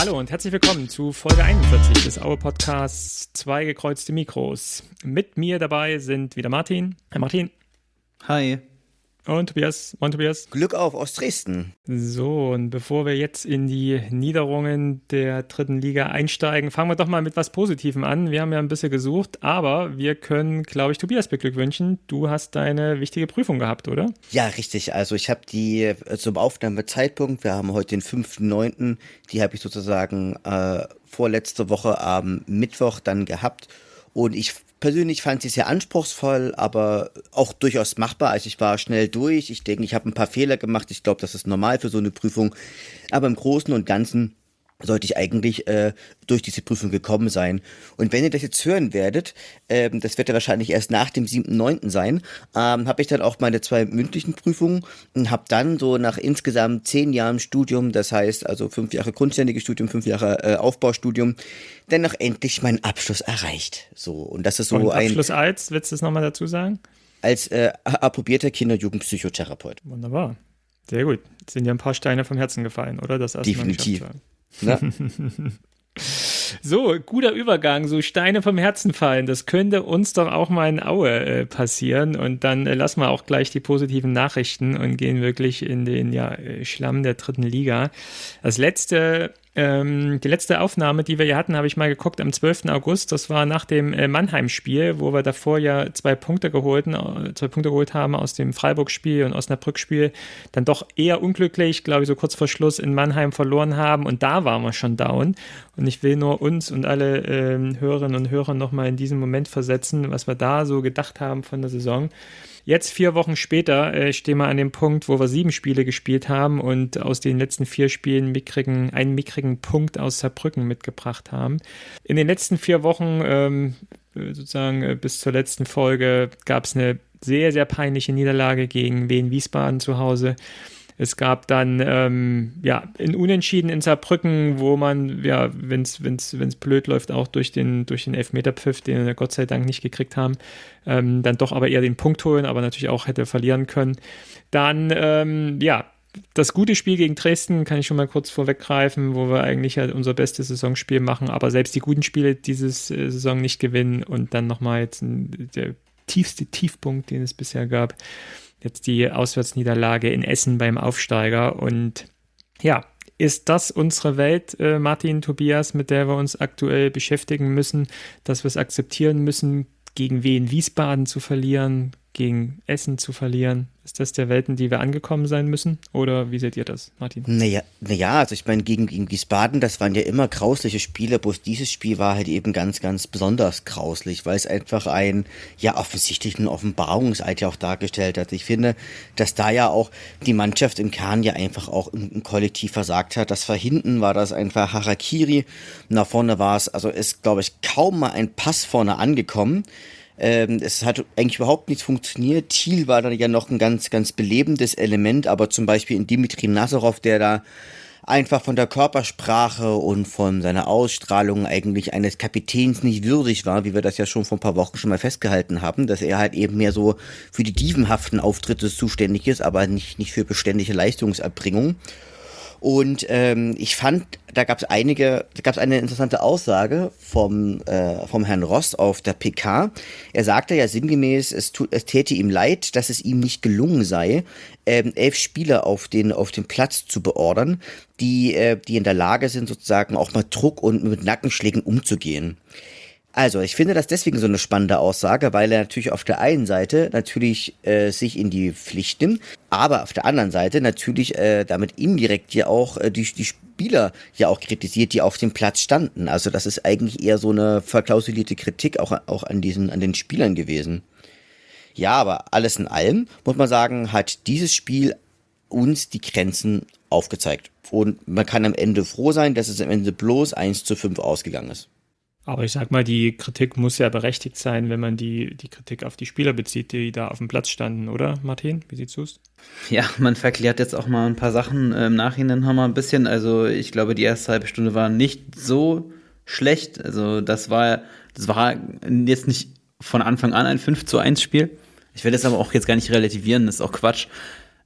Hallo und herzlich willkommen zu Folge 41 des Aue-Podcasts Zwei gekreuzte Mikros. Mit mir dabei sind wieder Martin. Hi Martin. Hi. Und Tobias. Moin Tobias. Glück auf aus Dresden. So, und bevor wir jetzt in die Niederungen der dritten Liga einsteigen, fangen wir doch mal mit was Positivem an. Wir haben ja ein bisschen gesucht, aber wir können, glaube ich, Tobias beglückwünschen. Du hast deine wichtige Prüfung gehabt, oder? Ja, richtig. Also ich habe die zum Aufnahmezeitpunkt, wir haben heute den 5.9., die habe ich sozusagen vorletzte Woche am Mittwoch dann gehabt. Und ich persönlich fand sie sehr anspruchsvoll, aber auch durchaus machbar. Also ich war schnell durch. Ich denke, ich habe ein paar Fehler gemacht. Ich glaube, das ist normal für so eine Prüfung. Aber im Großen und Ganzen sollte ich eigentlich durch diese Prüfung gekommen sein. Und wenn ihr das jetzt hören werdet, das wird ja wahrscheinlich erst nach dem 7.9. sein, habe ich dann auch meine 2 mündlichen Prüfungen und habe dann so nach insgesamt 10 Jahren Studium, das heißt also 5 Jahre grundständiges Studium, 5 Jahre Aufbaustudium, dann noch endlich meinen Abschluss erreicht. So, und das ist so und ein Abschluss als, willst du das nochmal dazu sagen? Als approbierter Kinder-Jugendpsychotherapeut. Wunderbar. Sehr gut. Jetzt sind ja ein paar Steine vom Herzen gefallen, oder? Das erste Definitiv. Mal So, guter Übergang, so Steine vom Herzen fallen, das könnte uns doch auch mal in Aue passieren und dann lassen wir auch gleich die positiven Nachrichten und gehen wirklich in den Schlamm der dritten Liga. Die letzte Aufnahme, die wir hier hatten, habe ich mal geguckt am 12. August, das war nach dem Mannheim-Spiel, wo wir davor ja 2 Punkte geholt haben aus dem Freiburg-Spiel und Osnabrück-Spiel, dann doch eher unglücklich, glaube ich, so kurz vor Schluss in Mannheim verloren haben und da waren wir schon down und ich will nur uns und alle Hörerinnen und Hörer nochmal in diesen Moment versetzen, was wir da so gedacht haben von der Saison. Jetzt 4 Wochen später stehen wir an dem Punkt, wo wir 7 Spiele gespielt haben und aus den letzten 4 Spielen einen mickrigen Punkt aus Saarbrücken mitgebracht haben. In den letzten 4 Wochen, sozusagen bis zur letzten Folge, gab es eine sehr, sehr peinliche Niederlage gegen Wien Wiesbaden zu Hause. Es gab dann ein Unentschieden in Saarbrücken, wo man, wenn es blöd läuft, auch durch den Elfmeterpfiff, den wir Gott sei Dank nicht gekriegt haben, dann doch aber eher den Punkt holen, aber natürlich auch hätte verlieren können. Dann, das gute Spiel gegen Dresden kann ich schon mal kurz vorweggreifen, wo wir eigentlich halt unser bestes Saisonspiel machen, aber selbst die guten Spiele dieses Saison nicht gewinnen und dann nochmal jetzt der tiefste Tiefpunkt, den es bisher gab. Jetzt die Auswärtsniederlage in Essen beim Aufsteiger. Und ja, ist das unsere Welt, Martin, Tobias, mit der wir uns aktuell beschäftigen müssen, dass wir es akzeptieren müssen, gegen Wien Wiesbaden zu verlieren, gegen Essen zu verlieren? Ist das der Welt, in die wir angekommen sein müssen? Oder wie seht ihr das, Martin? Naja, also ich meine, gegen Wiesbaden, das waren ja immer grausliche Spiele, bloß dieses Spiel war halt eben ganz, ganz besonders grauslich, weil es einfach offensichtlichen Offenbarungseid ja auch dargestellt hat. Ich finde, dass da ja auch die Mannschaft im Kern ja einfach auch im Kollektiv versagt hat. Das war hinten, war das einfach Harakiri. Nach vorne war es, also ist, glaube ich, kaum mal ein Pass vorne angekommen. Es hat eigentlich überhaupt nichts funktioniert. Thiel war dann ja noch ein ganz, ganz belebendes Element, aber zum Beispiel in Dimitri Nazarov, der da einfach von der Körpersprache und von seiner Ausstrahlung eigentlich eines Kapitäns nicht würdig war, wie wir das ja schon vor ein paar Wochen schon mal festgehalten haben, dass er halt eben mehr so für die dievenhaften Auftritte zuständig ist, aber nicht für beständige Leistungserbringung. Und ich fand, da gab es eine interessante Aussage vom Herrn Ross auf der PK. Er sagte ja sinngemäß, es täte ihm leid, dass es ihm nicht gelungen sei, 11 Spieler auf den Platz zu beordern, die in der Lage sind, sozusagen auch mal Druck und mit Nackenschlägen umzugehen. Also, ich finde das deswegen so eine spannende Aussage, weil er natürlich auf der einen Seite natürlich sich in die Pflicht nimmt, aber auf der anderen Seite natürlich damit indirekt ja auch die Spieler ja auch kritisiert, die auf dem Platz standen. Also das ist eigentlich eher so eine verklausulierte Kritik auch an den Spielern gewesen. Ja, aber alles in allem, muss man sagen, hat dieses Spiel uns die Grenzen aufgezeigt. Und man kann am Ende froh sein, dass es am Ende bloß 1:5 ausgegangen ist. Aber ich sag mal, die Kritik muss ja berechtigt sein, wenn man die Kritik auf die Spieler bezieht, die da auf dem Platz standen, oder Martin? Wie siehst du es? Ja, man verklärt jetzt auch mal ein paar Sachen. Im Nachhinein haben wir ein bisschen, also ich glaube, die erste halbe Stunde war nicht so schlecht. Also das war jetzt nicht von Anfang an ein 5:1 Spiel. Ich will das aber auch jetzt gar nicht relativieren, das ist auch Quatsch.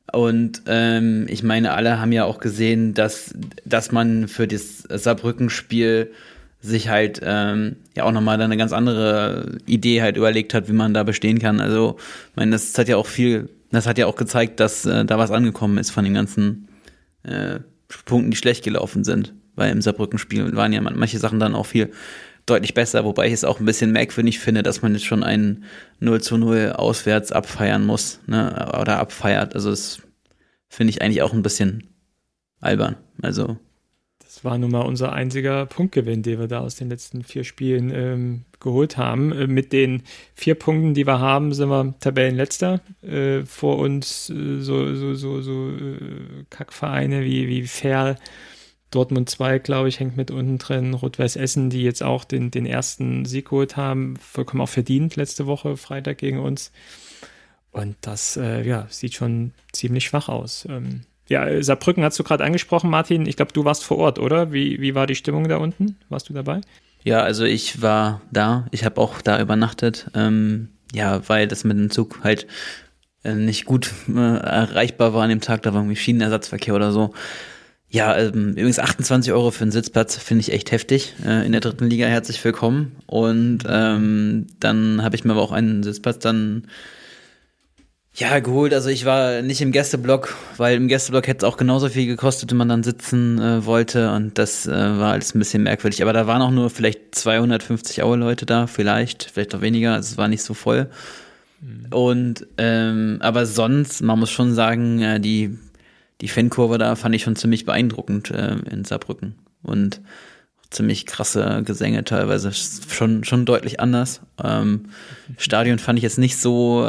Und ich meine, alle haben ja auch gesehen, dass man für das Saarbrücken-Spiel sich halt ja auch nochmal eine ganz andere Idee halt überlegt hat, wie man da bestehen kann. Also, ich meine, das hat ja auch gezeigt, dass da was angekommen ist von den ganzen Punkten, die schlecht gelaufen sind. Weil im Saarbrücken-Spiel waren ja manche Sachen dann auch viel deutlich besser, wobei ich es auch ein bisschen merkwürdig finde, dass man jetzt schon ein 0:0 auswärts abfeiern muss, ne, oder abfeiert. Also das finde ich eigentlich auch ein bisschen albern. Also das war nun mal unser einziger Punktgewinn, den wir da aus den letzten 4 Spielen geholt haben. Mit den 4 Punkten, die wir haben, sind wir Tabellenletzter. Vor uns so Kackvereine wie Ferl, Dortmund 2, glaube ich, hängt mit unten drin. Rot-Weiß Essen, die jetzt auch den ersten Sieg geholt haben, vollkommen auch verdient letzte Woche, Freitag gegen uns. Und das sieht schon ziemlich schwach aus. Saarbrücken hast du gerade angesprochen, Martin. Ich glaube, du warst vor Ort, oder? Wie war die Stimmung da unten? Warst du dabei? ja, also ich war da. Ich habe auch da übernachtet. Weil das mit dem Zug halt nicht gut erreichbar war an dem Tag. Da war irgendwie Schienenersatzverkehr oder so. Ja, übrigens 28 Euro für einen Sitzplatz finde ich echt heftig. In der 3. Liga herzlich willkommen. Und dann habe ich mir aber auch einen Sitzplatz dann geholt. Also ich war nicht im Gästeblock, weil im Gästeblock hätte es auch genauso viel gekostet, wenn man dann sitzen wollte. Und das war alles ein bisschen merkwürdig. Aber da waren auch nur vielleicht 250 Leute da, vielleicht auch weniger. Also es war nicht so voll. Und aber sonst, man muss schon sagen, die Fankurve da fand ich schon ziemlich beeindruckend in Saarbrücken. Und ziemlich krasse Gesänge teilweise, schon deutlich anders. Stadion fand ich jetzt nicht so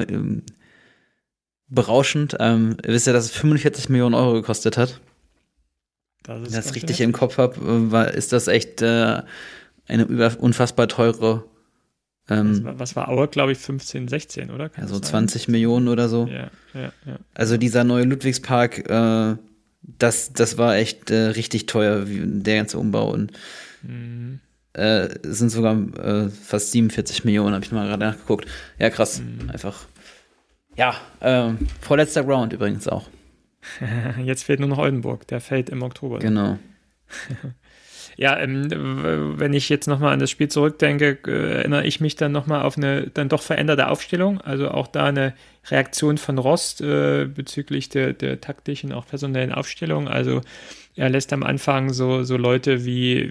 berauschend. Wisst ihr, dass es 45 Millionen Euro gekostet hat? Wenn ich das richtig im Kopf habe, ist das echt eine unfassbar teure. Was war Aue, glaube ich, 15, 16, oder? Also 20 Millionen oder so. Ja. Also dieser neue Ludwigspark, das war echt richtig teuer, der ganze Umbau. Und es sind sogar fast 47 Millionen, habe ich mal gerade nachgeguckt. Ja, krass, einfach. Ja, vorletzter Round übrigens auch. Jetzt fehlt nur noch Oldenburg, der fällt im Oktober. Genau. Ja, wenn ich jetzt nochmal an das Spiel zurückdenke, erinnere ich mich dann nochmal auf eine dann doch veränderte Aufstellung. Also auch da eine Reaktion von Rost bezüglich der taktischen, auch personellen Aufstellung. Also er lässt am Anfang so Leute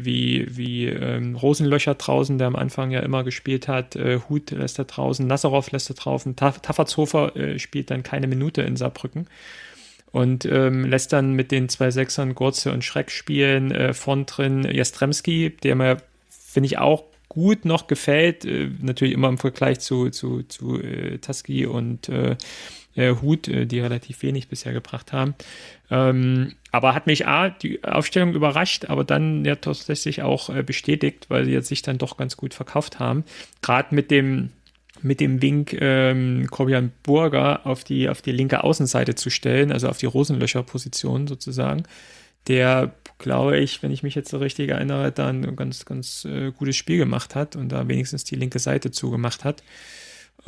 wie Rosenlöcher draußen, der am Anfang ja immer gespielt hat, Huth lässt er draußen, Nazarov lässt er draußen, Taffertshofer spielt dann keine Minute in Saarbrücken. Und lässt dann mit den 2 Sechsern Gurze und Schreck spielen, vorn drin Jastremski, der mir, finde ich, auch gut noch gefällt, natürlich immer im Vergleich zu Taski und Huth, die relativ wenig bisher gebracht haben. Aber hat mich die Aufstellung überrascht, aber dann ja tatsächlich auch bestätigt, weil sie jetzt sich dann doch ganz gut verkauft haben. Gerade mit dem Wink, Corbian Burger auf die linke Außenseite zu stellen, also auf die Rosenlöcher-Position sozusagen, der, glaube ich, wenn ich mich jetzt so richtig erinnere, da ein ganz, ganz gutes Spiel gemacht hat und da wenigstens die linke Seite zugemacht hat. Ich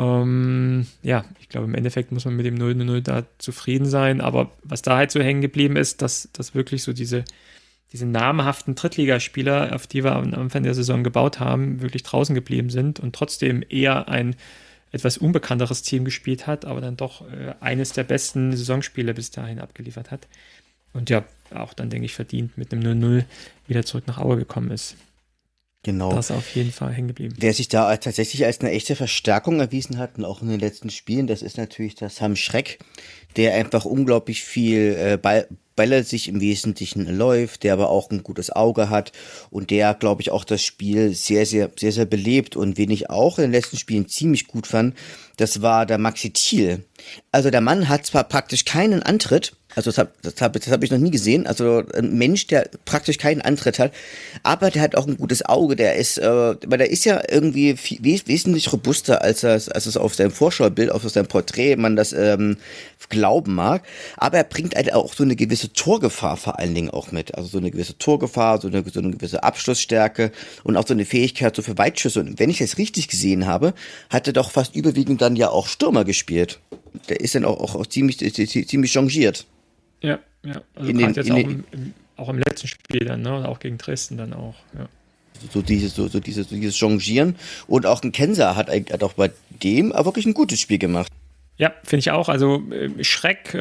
glaube, im Endeffekt muss man mit dem 0:0 da zufrieden sein, aber was da halt so hängen geblieben ist, dass wirklich so diese namhaften Drittligaspieler, auf die wir am Anfang der Saison gebaut haben, wirklich draußen geblieben sind und trotzdem eher ein etwas unbekannteres Team gespielt hat, aber dann doch eines der besten Saisonspiele bis dahin abgeliefert hat. Und ja, auch dann, denke ich, verdient mit einem 0:0 wieder zurück nach Aue gekommen ist. Genau. Das ist auf jeden Fall hängen geblieben. Wer sich da tatsächlich als eine echte Verstärkung erwiesen hat und auch in den letzten Spielen, das ist natürlich der Sam Schreck, der einfach unglaublich viel Bälle sich im Wesentlichen läuft, der aber auch ein gutes Auge hat und der, glaube ich, auch das Spiel sehr, sehr, sehr, sehr belebt. Und wen ich auch in den letzten Spielen ziemlich gut fand, das war der Maxi Thiel. Also der Mann hat zwar praktisch keinen Antritt, also das hab ich noch nie gesehen, also ein Mensch, der praktisch keinen Antritt hat, aber der hat auch ein gutes Auge, weil der ist ja irgendwie wesentlich robuster, als es auf seinem Vorschaubild, auf seinem Porträt man das glauben mag, aber er bringt halt auch so eine gewisse Torgefahr vor allen Dingen auch mit, also so eine gewisse Torgefahr, so eine gewisse Abschlussstärke und auch so eine Fähigkeit so für Weitschüsse. Und wenn ich das richtig gesehen habe, hat er doch fast überwiegend dann ja auch Stürmer gespielt. der ist dann auch ziemlich changiert. Ja. Also gerade jetzt auch im letzten Spiel dann, ne? Und auch gegen Dresden dann auch, ja. So dieses Changieren. Und auch ein Kenser hat auch bei dem wirklich ein gutes Spiel gemacht. Ja, finde ich auch. Also Schreck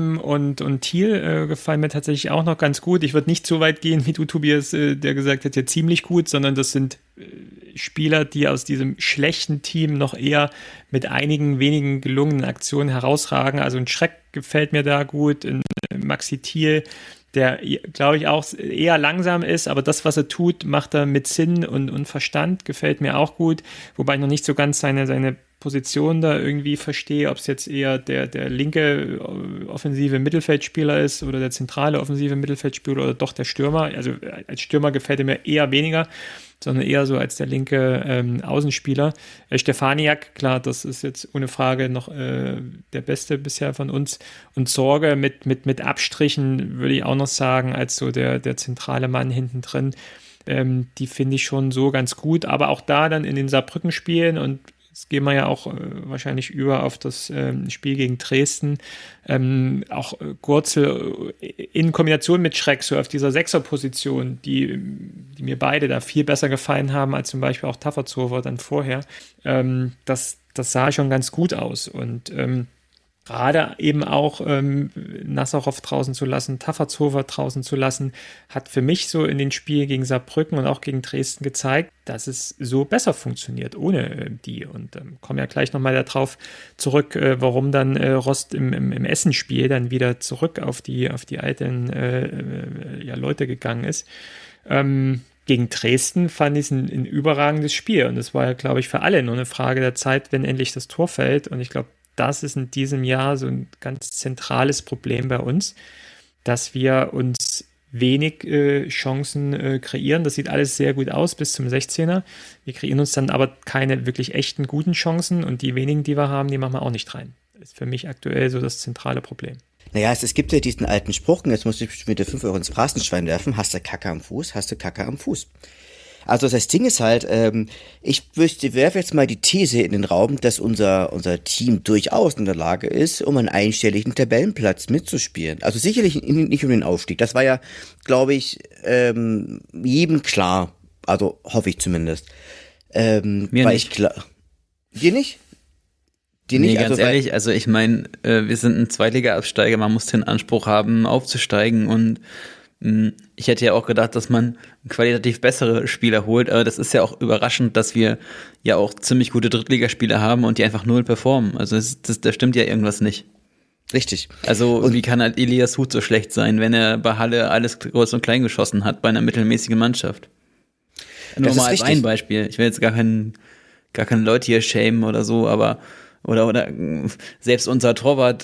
und Thiel gefallen mir tatsächlich auch noch ganz gut. Ich würde nicht so weit gehen wie du, Tobias, der gesagt hat, ja ziemlich gut, sondern das sind Spieler, die aus diesem schlechten Team noch eher mit einigen wenigen gelungenen Aktionen herausragen. Also ein Schreck gefällt mir da gut, ein Maxi Thiel, der, glaube ich, auch eher langsam ist, aber das, was er tut, macht er mit Sinn und Verstand, gefällt mir auch gut, wobei ich noch nicht so ganz seine Position da irgendwie verstehe, ob es jetzt eher der linke offensive Mittelfeldspieler ist oder der zentrale offensive Mittelfeldspieler oder doch der Stürmer. Also als Stürmer gefällt er mir eher weniger, sondern eher so als der linke Außenspieler. Stefaniak, klar, das ist jetzt ohne Frage noch der Beste bisher von uns. Und Sorge mit Abstrichen, würde ich auch noch sagen, als so der zentrale Mann hinten drin. Die finde ich schon so ganz gut. Aber auch da dann in den Saarbrücken-Spielen, und jetzt gehen wir ja auch wahrscheinlich über auf das Spiel gegen Dresden. Auch Gurzel in Kombination mit Schreck, so auf dieser Sechserposition, die mir beide da viel besser gefallen haben als zum Beispiel auch Tafferzover dann vorher. Das sah schon ganz gut aus. Und gerade eben auch Nazarov draußen zu lassen, Tafferzover draußen zu lassen, hat für mich so in den Spielen gegen Saarbrücken und auch gegen Dresden gezeigt, dass es so besser funktioniert ohne die. Und kommen ja gleich nochmal darauf zurück, warum dann Rost im Essen-Spiel dann wieder zurück auf die alten Leute gegangen ist. Gegen Dresden fand ich es ein überragendes Spiel. Und es war ja, glaube ich, für alle nur eine Frage der Zeit, wenn endlich das Tor fällt. Und ich glaube, das ist in diesem Jahr so ein ganz zentrales Problem bei uns, dass wir uns wenig Chancen kreieren. Das sieht alles sehr gut aus bis zum 16er. Wir kreieren uns dann aber keine wirklich echten guten Chancen und die wenigen, die wir haben, die machen wir auch nicht rein. Das ist für mich aktuell so das zentrale Problem. Naja, es gibt ja diesen alten Spruch, und jetzt muss ich mit der 5 Euro ins Phrasenschwein werfen, hast du Kacke am Fuß, hast du Kacke am Fuß. Also das Ding ist halt, ich werfe jetzt mal die These in den Raum, dass unser Team durchaus in der Lage ist, um einen einstelligen Tabellenplatz mitzuspielen. Also sicherlich nicht um den Aufstieg. Das war ja, glaube ich, jedem klar. Also hoffe ich zumindest. Mir nicht. Dir nicht? Nee, ganz ehrlich, also ich meine, wir sind ein Zweitliga-Absteiger, man muss den Anspruch haben, aufzusteigen, und ich hätte ja auch gedacht, dass man qualitativ bessere Spieler holt, aber das ist ja auch überraschend, dass wir ja auch ziemlich gute Drittligaspieler haben und die einfach null performen. Also da stimmt ja irgendwas nicht. Richtig. Also und wie kann halt Elias Huth so schlecht sein, wenn er bei Halle alles groß und klein geschossen hat, bei einer mittelmäßigen Mannschaft? Nur mal als ein Beispiel. Ich will jetzt gar keine Leute hier schämen oder so, aber oder selbst unser Torwart,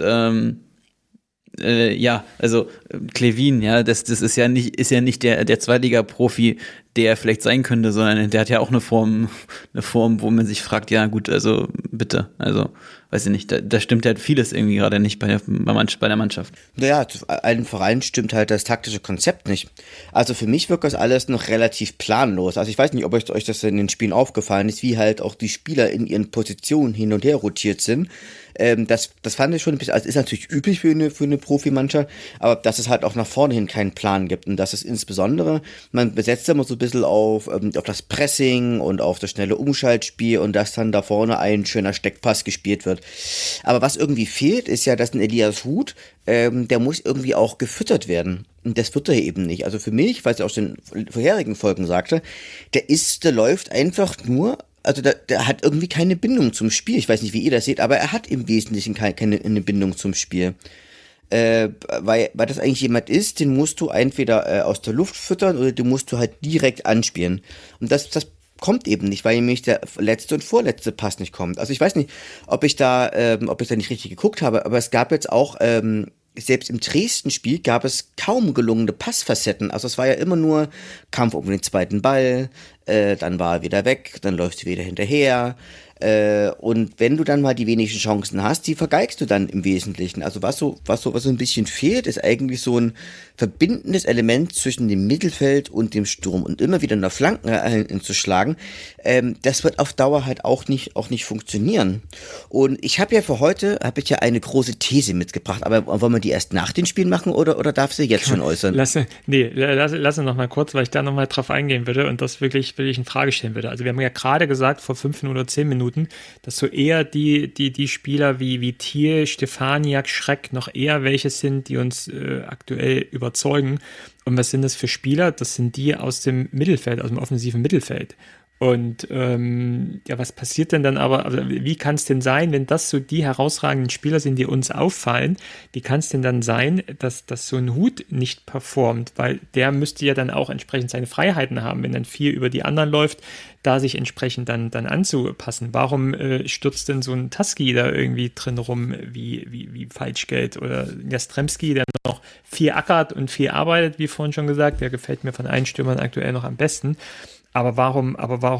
also Klevin, ja, das ist ja nicht der Zweitliga-Profi, der vielleicht sein könnte, sondern der hat ja auch eine Form, wo man sich fragt, ja gut, also bitte, also weiß ich nicht, da stimmt halt vieles irgendwie gerade nicht bei der Mannschaft. Naja, zu allen Vereinen stimmt halt das taktische Konzept nicht. Also für mich wirkt das alles noch relativ planlos. Also ich weiß nicht, ob euch das in den Spielen aufgefallen ist, wie halt auch die Spieler in ihren Positionen hin und her rotiert sind. Das fand ich schon ein bisschen, also ist natürlich üblich für eine Profimannschaft, aber dass es halt auch nach vorne hin keinen Plan gibt, und das ist insbesondere, man besetzt immer so ein bisschen auf das Pressing und auf das schnelle Umschaltspiel und dass dann da vorne ein schöner Steckpass gespielt wird. Aber was irgendwie fehlt, ist ja, dass ein Elias Huth, der muss irgendwie auch gefüttert werden. Und das wird er eben nicht. Also für mich, weil ich auch in den vorherigen Folgen sagte, der läuft einfach nur. Also der hat irgendwie keine Bindung zum Spiel. Ich weiß nicht, wie ihr das seht, aber er hat im Wesentlichen keine Bindung zum Spiel. Weil das eigentlich jemand ist, den musst du entweder aus der Luft füttern oder den musst du halt direkt anspielen. Und das kommt eben nicht, weil nämlich der letzte und vorletzte Pass nicht kommt. Also ich weiß nicht, ob ich da nicht richtig geguckt habe, aber es gab jetzt auch selbst im Dresden-Spiel gab es kaum gelungene Passfacetten. Also es war ja immer nur Kampf um den zweiten Ball, dann war er wieder weg, dann läuft er wieder hinterher. Und wenn du dann mal die wenigen Chancen hast, die vergeigst du dann im Wesentlichen. Also was so ein bisschen fehlt, ist eigentlich so ein verbindendes Element zwischen dem Mittelfeld und dem Sturm und immer wieder nach Flanken zu schlagen. Das wird auf Dauer halt auch nicht funktionieren. Und ich habe ja für heute eine große These mitgebracht, aber wollen wir die erst nach den Spielen machen oder darf sie jetzt schon äußern? Lasse noch mal kurz, weil ich da noch mal drauf eingehen würde und das wirklich in Frage stellen würde. Also wir haben ja gerade gesagt, vor 5 oder 10 Minuten, dass so eher die Spieler wie Thiel, Stefaniak, Schreck noch eher welche sind, die uns aktuell überzeugen. Und was sind das für Spieler? Das sind die aus dem Mittelfeld, aus dem offensiven Mittelfeld. Und was passiert denn dann aber, also wie kann es denn sein, wenn das so die herausragenden Spieler sind, die uns auffallen, wie kann es denn dann sein, dass so ein Hut nicht performt, weil der müsste ja dann auch entsprechend seine Freiheiten haben, wenn dann viel über die anderen läuft, da sich entsprechend dann anzupassen. Warum stürzt denn so ein Taski da irgendwie drin rum wie Falschgeld oder Jastremski, der noch viel ackert und viel arbeitet, wie vorhin schon gesagt, der gefällt mir von allen Stürmern aktuell noch am besten. Aber warum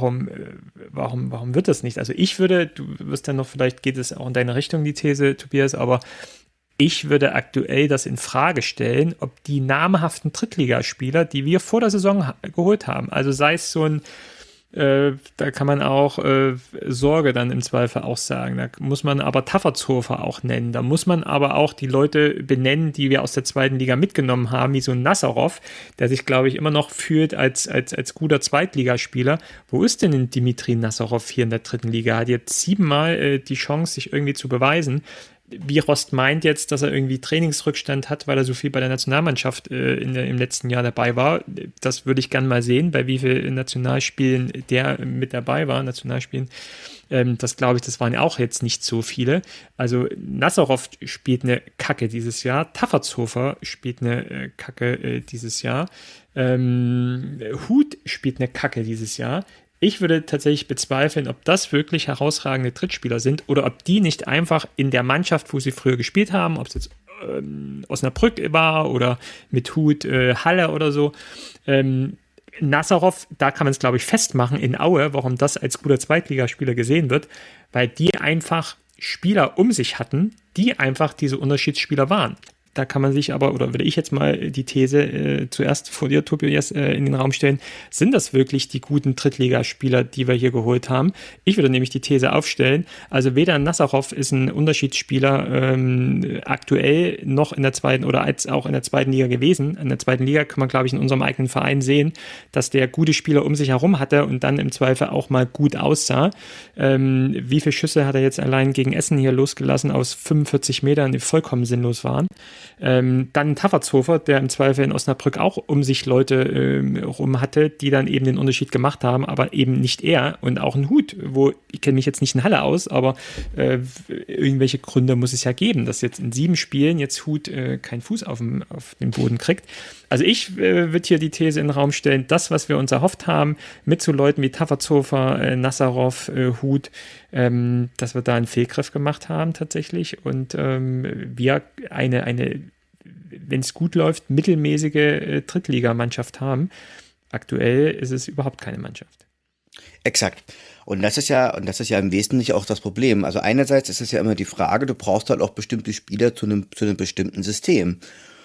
wird das nicht? Also ich würde, du wirst dann noch, vielleicht geht es auch in deine Richtung, die These, Tobias, aber ich würde aktuell das in Frage stellen, ob die namhaften Drittligaspieler, die wir vor der Saison geholt haben, also sei es so ein da kann man auch Sorge dann im Zweifel auch sagen. Da muss man aber Taffertshofer auch nennen. Da muss man aber auch die Leute benennen, die wir aus der zweiten Liga mitgenommen haben, wie so ein Nassarov, der sich, glaube ich, immer noch fühlt als guter Zweitligaspieler. Wo ist denn Dimitri Nassarov hier in der dritten Liga? Hat jetzt 7-mal die Chance, sich irgendwie zu beweisen. Birost meint jetzt, dass er irgendwie Trainingsrückstand hat, weil er so viel bei der Nationalmannschaft im letzten Jahr dabei war. Das würde ich gerne mal sehen, bei wie vielen Nationalspielen der mit dabei war, Nationalspielen. Das glaube ich, das waren ja auch jetzt nicht so viele. Also Nassarov spielt eine Kacke dieses Jahr, Taffertshofer spielt eine Kacke dieses Jahr, Huth spielt eine Kacke dieses Jahr. Ich würde tatsächlich bezweifeln, ob das wirklich herausragende Drittspieler sind oder ob die nicht einfach in der Mannschaft, wo sie früher gespielt haben, ob es jetzt Osnabrück war oder mit Huth Halle oder so. Nassarov, da kann man es, glaube ich, festmachen in Aue, warum das als guter Zweitligaspieler gesehen wird, weil die einfach Spieler um sich hatten, die einfach diese Unterschiedsspieler waren. Da kann man sich aber, oder würde ich jetzt mal die These zuerst vor dir, Tobias, in den Raum stellen, sind das wirklich die guten Drittligaspieler, die wir hier geholt haben? Ich würde nämlich die These aufstellen, also weder Nassarov ist ein Unterschiedsspieler aktuell noch in der zweiten oder als auch in der zweiten Liga gewesen. In der zweiten Liga kann man, glaube ich, in unserem eigenen Verein sehen, dass der gute Spieler um sich herum hatte und dann im Zweifel auch mal gut aussah. Wie viele Schüsse hat er jetzt allein gegen Essen hier losgelassen aus 45 Metern, die vollkommen sinnlos waren? Dann Taffertshofer, der im Zweifel in Osnabrück auch um sich Leute rum hatte, die dann eben den Unterschied gemacht haben, aber eben nicht er. Und auch ein Huth, wo ich kenne mich jetzt nicht in Halle aus, aber irgendwelche Gründe muss es ja geben, dass jetzt in 7 Spielen jetzt Huth keinen Fuß auf den Boden kriegt. Also ich würde hier die These in den Raum stellen, das, was wir uns erhofft haben, mit so Leuten wie Taffertshofer, Nassarov, Huth, dass wir da einen Fehlgriff gemacht haben tatsächlich und wir eine, wenn es gut läuft, mittelmäßige Drittligamannschaft haben. Aktuell ist es überhaupt keine Mannschaft. Exakt. Und das ist ja im Wesentlichen auch das Problem. Also einerseits ist es ja immer die Frage, du brauchst halt auch bestimmte Spieler zu einem bestimmten System.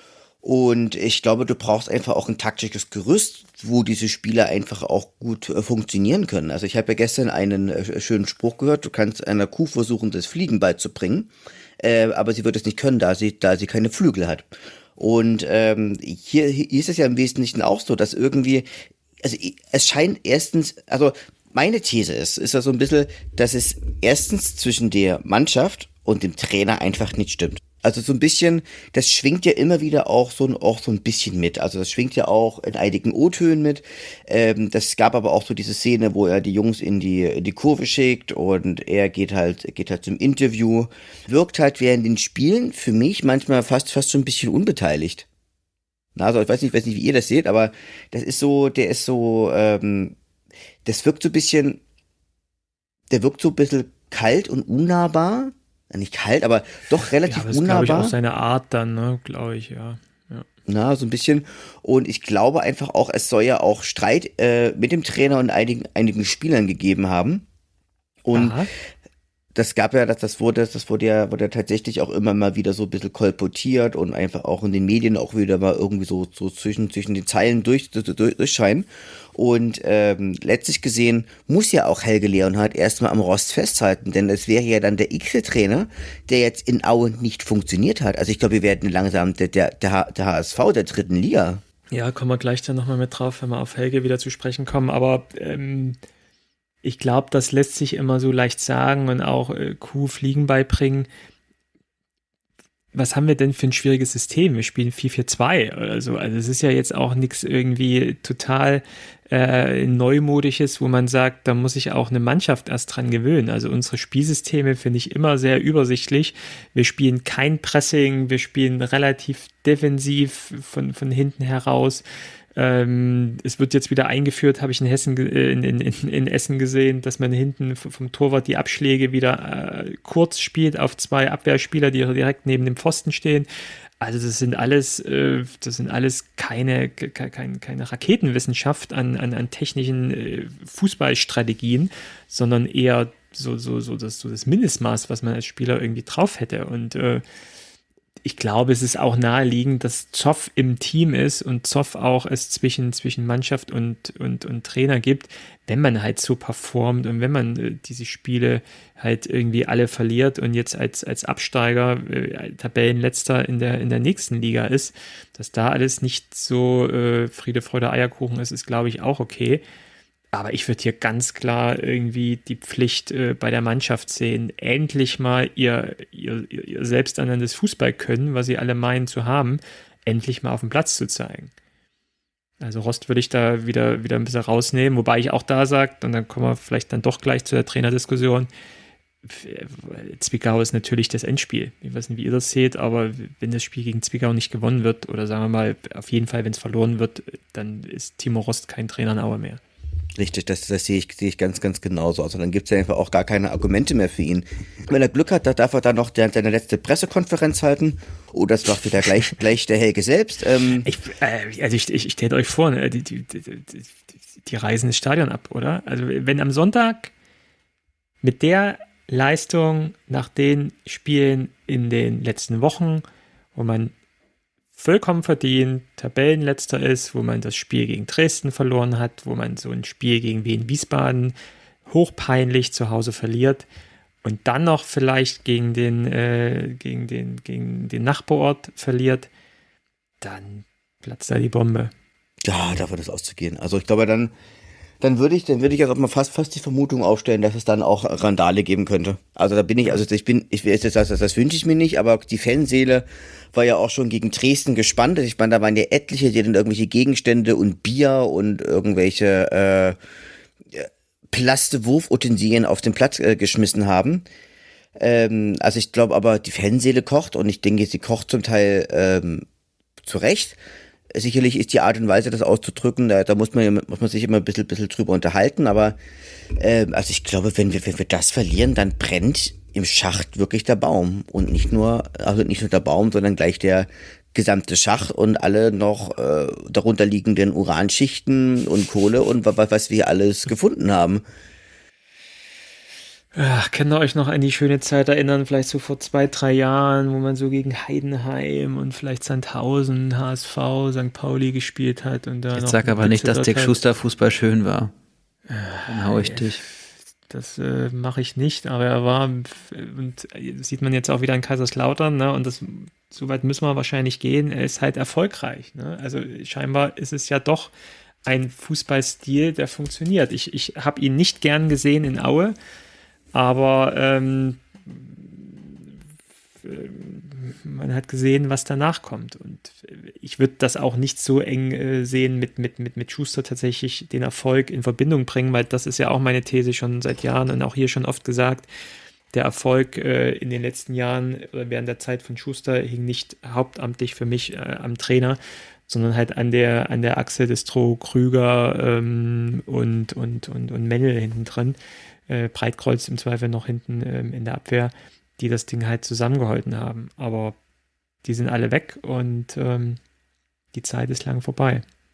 Und ich glaube, du brauchst einfach auch ein taktisches Gerüst, wo diese Spieler einfach auch gut funktionieren können. Also ich habe ja gestern einen schönen Spruch gehört, du kannst einer Kuh versuchen, das Fliegen beizubringen, aber sie wird es nicht können, da sie keine Flügel hat. Und hier ist es ja im Wesentlichen auch so, dass irgendwie, also es scheint erstens, also meine These ist ja so ein bisschen, dass es erstens zwischen der Mannschaft und dem Trainer einfach nicht stimmt. Also so ein bisschen, das schwingt ja immer wieder auch so ein bisschen mit. Also das schwingt ja auch in einigen O-Tönen mit. Das gab aber auch so diese Szene, wo er die Jungs in die Kurve schickt und er geht halt zum Interview. Wirkt halt während den Spielen für mich manchmal fast so ein bisschen unbeteiligt. Na, also ich weiß nicht, wie ihr das seht, aber das ist so, das wirkt so ein bisschen, der wirkt so ein bisschen kalt und unnahbar. Nicht kalt, aber doch relativ unnahbar. Das ist, glaube ich, auch seine Art dann, ne, glaube ich, ja. Na, so ein bisschen. Und ich glaube einfach auch, es soll ja auch Streit mit dem Trainer und einigen Spielern gegeben haben. Und Aha. das wurde ja tatsächlich auch immer mal wieder so ein bisschen kolportiert und einfach auch in den Medien auch wieder mal irgendwie so zwischen den Zeilen durchscheinen. Und letztlich gesehen muss ja auch Helge Leonhardt erstmal am Rost festhalten, denn es wäre ja dann der X-Trainer, der jetzt in Aue nicht funktioniert hat. Also ich glaube, wir werden langsam der HSV der dritten Liga. Ja, kommen wir gleich dann nochmal mit drauf, wenn wir auf Helge wieder zu sprechen kommen. Aber ich glaube, das lässt sich immer so leicht sagen und auch Kuh Fliegen beibringen. Was haben wir denn für ein schwieriges System? Wir spielen 4-4-2 oder so. Also es ist ja jetzt auch nichts irgendwie total Neumodisches, wo man sagt, da muss sich auch eine Mannschaft erst dran gewöhnen. Also unsere Spielsysteme finde ich immer sehr übersichtlich. Wir spielen kein Pressing, wir spielen relativ defensiv von hinten heraus. Es wird jetzt wieder eingeführt, habe ich in Hessen, in Essen gesehen, dass man hinten vom Torwart die Abschläge wieder kurz spielt auf zwei Abwehrspieler, die direkt neben dem Pfosten stehen. Also das sind alles keine Raketenwissenschaft an technischen Fußballstrategien, sondern eher so das Mindestmaß, was man als Spieler irgendwie drauf hätte. Und ich glaube, es ist auch naheliegend, dass Zoff im Team ist und Zoff auch es zwischen Mannschaft und Trainer gibt, wenn man halt so performt und wenn man diese Spiele halt irgendwie alle verliert und jetzt als Absteiger Tabellenletzter in der nächsten Liga ist, dass da alles nicht so Friede, Freude, Eierkuchen ist glaube ich auch okay. Aber ich würde hier ganz klar irgendwie die Pflicht bei der Mannschaft sehen, endlich mal ihr selbsternanntes Fußballkönnen, was sie alle meinen zu haben, endlich mal auf dem Platz zu zeigen. Also Rost würde ich da wieder ein bisschen rausnehmen, wobei ich auch da sage, und dann kommen wir vielleicht dann doch gleich zu der Trainerdiskussion, Zwickau ist natürlich das Endspiel. Ich weiß nicht, wie ihr das seht, aber wenn das Spiel gegen Zwickau nicht gewonnen wird, oder sagen wir mal, auf jeden Fall, wenn es verloren wird, dann ist Timo Rost kein Trainer in Aue mehr. Richtig, das sehe ich ganz, ganz genauso. Also dann gibt es ja einfach auch gar keine Argumente mehr für ihn. Wenn er Glück hat, da darf er dann noch seine letzte Pressekonferenz halten. Oh, das macht wieder gleich der Helge selbst. Ich stellt euch vor, ne, die reisen das Stadion ab, oder? Also wenn am Sonntag mit der Leistung nach den Spielen in den letzten Wochen, wo man vollkommen verdient Tabellenletzter ist, wo man das Spiel gegen Dresden verloren hat, wo man so ein Spiel gegen Wien Wiesbaden hochpeinlich zu Hause verliert und dann noch vielleicht gegen den Nachbarort verliert, dann platzt da die Bombe. Ja, davon ist auszugehen. Also ich glaube, dann würde ich also mal fast die Vermutung aufstellen, dass es dann auch Randale geben könnte. Also das wünsche ich mir nicht, aber die Fanseele war ja auch schon gegen Dresden gespannt. Ich meine, da waren ja etliche, die dann irgendwelche Gegenstände und Bier und irgendwelche Plastewurfutensilien auf den Platz geschmissen haben. Also ich glaube aber, die Fanseele kocht und ich denke, sie kocht zum Teil zu Recht. Sicherlich ist die Art und Weise, das auszudrücken, da muss man sich immer ein bisschen drüber unterhalten, aber also ich glaube, wenn wir das verlieren, dann brennt im Schacht wirklich der Baum und nicht nur der Baum, sondern gleich der gesamte Schacht und alle noch darunter liegenden Uranschichten und Kohle und was wir alles gefunden haben. Ach, könnt ihr euch noch an die schöne Zeit erinnern, vielleicht so vor 2-3 Jahren, wo man so gegen Heidenheim und vielleicht Sandhausen, HSV, St. Pauli gespielt hat und da. Jetzt sag aber nicht, dass Dick Schuster Fußball schön war. Dann hau ich dich. Das mache ich nicht, aber er war, und das sieht man jetzt auch wieder in Kaiserslautern, ne? Und so weit müssen wir wahrscheinlich gehen, er ist halt erfolgreich. Ne? Also scheinbar ist es ja doch ein Fußballstil, der funktioniert. Ich habe ihn nicht gern gesehen in Aue, aber man hat gesehen, was danach kommt. Und ich würde das auch nicht so eng sehen mit Schuster tatsächlich den Erfolg in Verbindung bringen, weil das ist ja auch meine These schon seit Jahren und auch hier schon oft gesagt. Der Erfolg in den letzten Jahren oder während der Zeit von Schuster hing nicht hauptamtlich für mich am Trainer, sondern halt an der Achse des Krüger und Mennel hinten drin. Breitkreuz im Zweifel noch hinten in der Abwehr, die das Ding halt zusammengehalten haben. Aber die sind alle weg und die Zeit ist lang vorbei.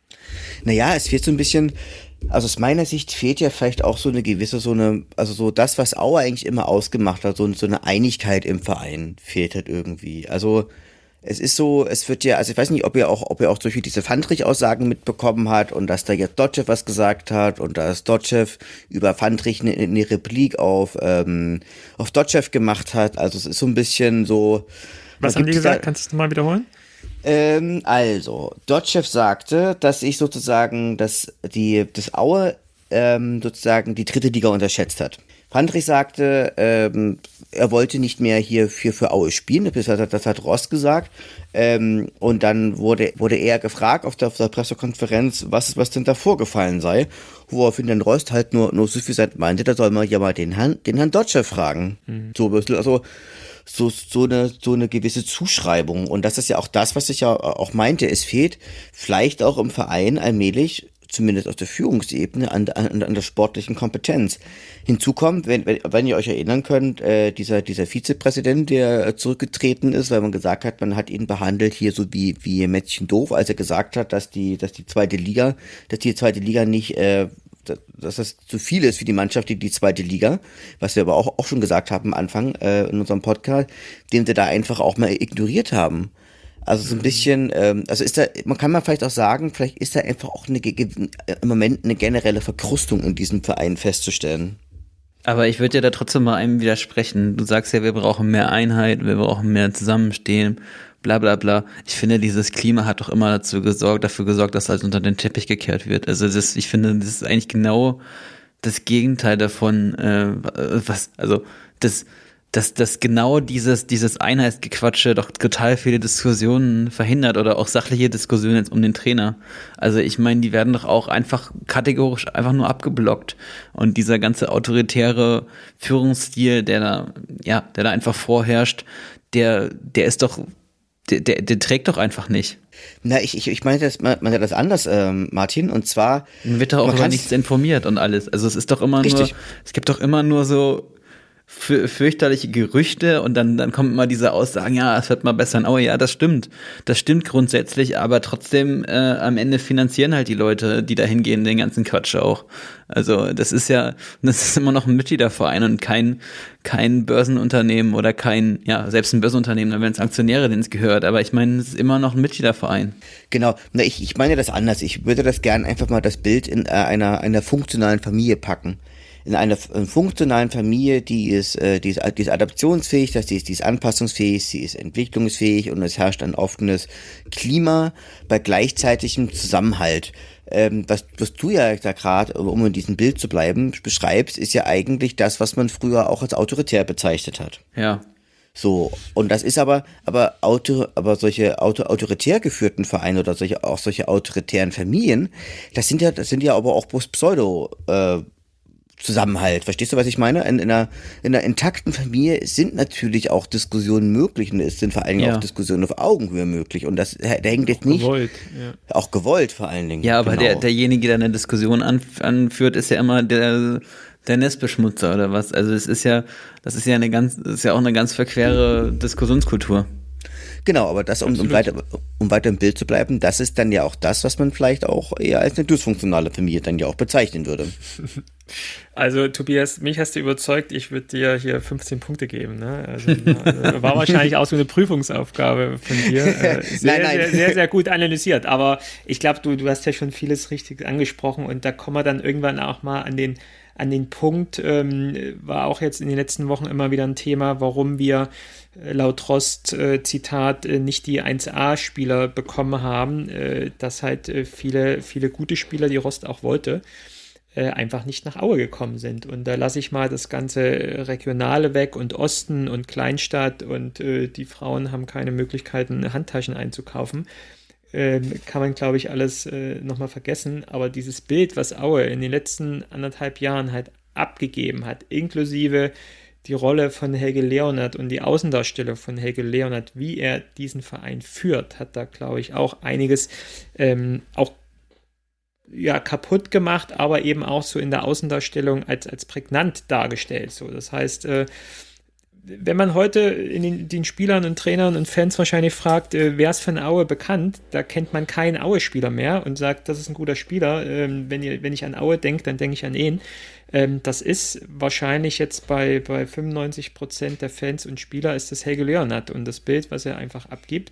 Naja, es fehlt so ein bisschen, also aus meiner Sicht fehlt ja vielleicht auch so eine gewisse, also so das, was Aue eigentlich immer ausgemacht hat, so eine Einigkeit im Verein fehlt halt irgendwie. Also es ist so, es wird ja, also ich weiß nicht, ob ihr auch durch diese Fandrich-Aussagen mitbekommen hat und dass da jetzt Dotschew was gesagt hat und dass Dotschew über Fandrich eine Replik auf Dotschew gemacht hat. Also es ist so ein bisschen so. Was haben die gesagt? Kannst du es nochmal wiederholen? Also, Dotschew sagte, dass ich sozusagen, dass Aue sozusagen die dritte Liga unterschätzt hat. Fandrich sagte, er wollte nicht mehr hier für Aue spielen, das hat Rost gesagt. Und dann wurde er gefragt auf der Pressekonferenz, was denn da vorgefallen sei, woraufhin dann Rost halt nur so viel meinte, da soll man ja mal den Herrn Dotschew fragen. So, also so eine gewisse Zuschreibung. Und das ist ja auch das, was ich ja auch meinte. Es fehlt vielleicht auch im Verein allmählich, zumindest auf der Führungsebene, an der sportlichen Kompetenz. Hinzu kommt, wenn ihr euch erinnern könnt, dieser Vizepräsident, der zurückgetreten ist, weil man gesagt hat, man hat ihn behandelt hier so wie Mädchen doof, als er gesagt hat, dass die zweite Liga nicht dass das zu viel ist für die Mannschaft, die zweite Liga, was wir aber auch schon gesagt haben am Anfang in unserem Podcast, den wir da einfach auch mal ignoriert haben. Also so ein bisschen, also man kann vielleicht auch sagen, vielleicht ist da einfach auch im Moment eine generelle Verkrustung in diesem Verein festzustellen. Aber ich würde ja da trotzdem mal einem widersprechen. Du sagst ja, wir brauchen mehr Einheit, wir brauchen mehr Zusammenstehen, bla bla bla. Ich finde, dieses Klima hat doch immer dafür gesorgt, dass halt unter den Teppich gekehrt wird. Also ich finde, das ist eigentlich genau das Gegenteil davon, dass genau dieses Einheitsgequatsche doch total viele Diskussionen verhindert oder auch sachliche Diskussionen jetzt um den Trainer. Also ich meine, die werden doch auch einfach kategorisch einfach nur abgeblockt. Und dieser ganze autoritäre Führungsstil, der da einfach vorherrscht, der ist doch, der trägt doch einfach nicht. Na, ich meine man hat das anders, Martin, und zwar. Man wird doch auch über nichts informiert und alles. Also es ist doch immer richtig. Es gibt doch immer nur so fürchterliche Gerüchte und dann kommen immer diese Aussagen, ja, es wird mal besser. Oh ja, das stimmt grundsätzlich, aber trotzdem am Ende finanzieren halt die Leute, die da hingehen, den ganzen Quatsch auch. Also das ist immer noch ein Mitgliederverein und kein Börsenunternehmen oder selbst ein Börsenunternehmen, dann werden es Aktionäre, denen es gehört, aber ich meine, es ist immer noch ein Mitgliederverein. Genau, ich meine das anders. Ich würde das gern einfach mal das Bild in einer funktionalen Familie packen. In einer funktionalen Familie, die ist adaptionsfähig, die ist anpassungsfähig, sie ist entwicklungsfähig und es herrscht ein offenes Klima bei gleichzeitigem Zusammenhalt. Was du ja gerade, um in diesem Bild zu bleiben, beschreibst, ist ja eigentlich das, was man früher auch als autoritär bezeichnet hat. Ja. So, und das ist aber solche autoritär geführten Vereine oder solche autoritären Familien, das sind ja aber auch bloß Zusammenhalt. Verstehst du, was ich meine? In einer intakten Familie sind natürlich auch Diskussionen möglich und es sind vor allen Dingen auch Diskussionen auf Augenhöhe möglich und da hängt jetzt nicht auch gewollt vor allen Dingen. Ja, aber genau. derjenige, der eine Diskussion anführt, ist ja immer der Nestbeschmutzer oder was. Also das ist ja auch eine ganz verquere Diskussionskultur. Genau, aber das, um weiter im Bild zu bleiben, das ist dann ja auch das, was man vielleicht auch eher als eine dysfunktionale Familie dann ja auch bezeichnen würde. Also Tobias, mich hast du überzeugt, ich würde dir hier 15 Punkte geben. Ne? Also war wahrscheinlich auch so eine Prüfungsaufgabe von dir. Sehr, sehr, sehr gut analysiert. Aber ich glaube, du hast ja schon vieles richtig angesprochen und da kommen wir dann irgendwann auch mal an den Punkt, war auch jetzt in den letzten Wochen immer wieder ein Thema, warum wir laut Rost, Zitat, nicht die 1A-Spieler bekommen haben, dass halt viele, viele gute Spieler, die Rost auch wollte, einfach nicht nach Aue gekommen sind. Und da lasse ich mal das ganze Regionale weg und Osten und Kleinstadt und die Frauen haben keine Möglichkeiten, Handtaschen einzukaufen. Kann man, glaube ich, alles nochmal vergessen. Aber dieses Bild, was Aue in den letzten 1,5 Jahren halt abgegeben hat, inklusive die Rolle von Helge Leonard und die Außendarstellung von Helge Leonard, wie er diesen Verein führt, hat da, glaube ich, auch einiges auch kaputt gemacht, aber eben auch so in der Außendarstellung als prägnant dargestellt. So. Das heißt, wenn man heute in den Spielern und Trainern und Fans wahrscheinlich fragt, wer ist von Aue bekannt, da kennt man keinen Aue-Spieler mehr und sagt, das ist ein guter Spieler. Wenn ich an Aue denke, dann denke ich an ihn. Das ist wahrscheinlich jetzt bei 95% der Fans und Spieler ist das Helge Leonhardt und das Bild, was er einfach abgibt,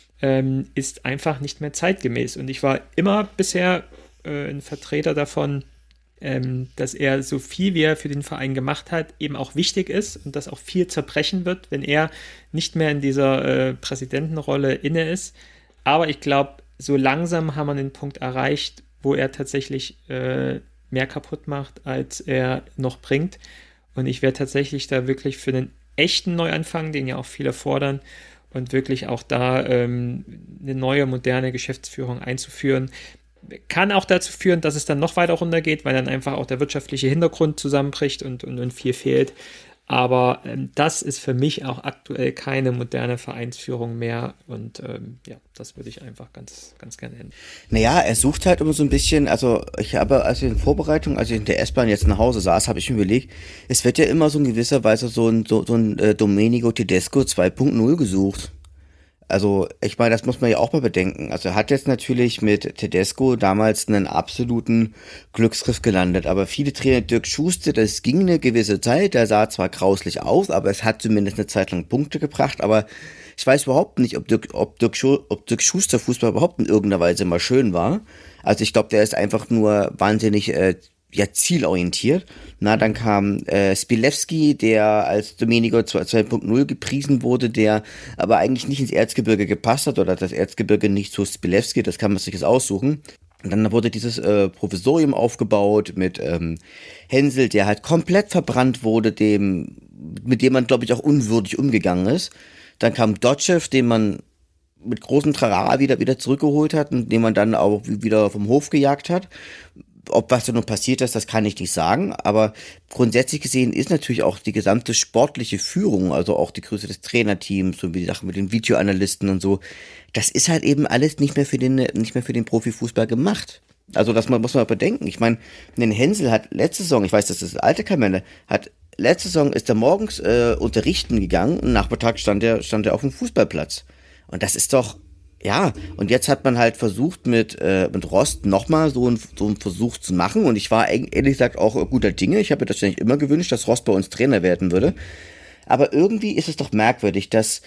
ist einfach nicht mehr zeitgemäß. Und ich war immer bisher ein Vertreter davon, dass er so viel, wie er für den Verein gemacht hat, eben auch wichtig ist und dass auch viel zerbrechen wird, wenn er nicht mehr in dieser Präsidentenrolle inne ist. Aber ich glaube, so langsam haben wir den Punkt erreicht, wo er tatsächlich mehr kaputt macht, als er noch bringt. Und ich wäre tatsächlich da wirklich für einen echten Neuanfang, den ja auch viele fordern, und wirklich auch da eine neue, moderne Geschäftsführung einzuführen. Kann auch dazu führen, dass es dann noch weiter runtergeht, weil dann einfach auch der wirtschaftliche Hintergrund zusammenbricht und viel fehlt. Aber das ist für mich auch aktuell keine moderne Vereinsführung mehr. Und das würde ich einfach ganz, ganz gerne ändern. Naja, er sucht halt immer so ein bisschen, also ich habe, als ich in Vorbereitung, als ich in der S-Bahn jetzt nach Hause saß, habe ich mir überlegt, es wird ja immer so in gewisser Weise so ein Domenico Tedesco 2.0 gesucht. Also, ich meine, das muss man ja auch mal bedenken. Also, er hat jetzt natürlich mit Tedesco damals einen absoluten Glücksgriff gelandet. Aber viele Trainer, Dirk Schuster, das ging eine gewisse Zeit. Der sah zwar grauslich aus, aber es hat zumindest eine Zeit lang Punkte gebracht. Aber ich weiß überhaupt nicht, ob Dirk Schuster Fußball überhaupt in irgendeiner Weise mal schön war. Also, ich glaube, der ist einfach nur wahnsinnig zielorientiert. Na, dann kam Spilewski, der als Domenico 2.0 gepriesen wurde, der aber eigentlich nicht ins Erzgebirge gepasst hat oder das Erzgebirge nicht zu Spilewski, das kann man sich jetzt aussuchen. Und dann wurde dieses Provisorium aufgebaut mit Hensel, der halt komplett verbrannt wurde, mit dem man, glaube ich, auch unwürdig umgegangen ist. Dann kam Dotschew, den man mit großem Trara wieder zurückgeholt hat und den man dann auch wieder vom Hof gejagt hat. Ob was da nun passiert ist, das kann ich nicht sagen, aber grundsätzlich gesehen ist natürlich auch die gesamte sportliche Führung, also auch die Größe des Trainerteams, so wie die Sachen mit den Videoanalysten und so, das ist halt eben alles nicht mehr für den Profifußball gemacht. Also das muss man bedenken. Ich meine, den Hensel hat letzte Saison, ich weiß, das ist alte Kamelle, letzte Saison ist er morgens unterrichten gegangen und nachmittags stand er auf dem Fußballplatz. Und das ist doch, ja, und jetzt hat man halt versucht mit Rost nochmal so einen Versuch zu machen und ich war ehrlich gesagt auch guter Dinge. Ich habe mir das eigentlich immer gewünscht, dass Rost bei uns Trainer werden würde. Aber irgendwie ist es doch merkwürdig, dass,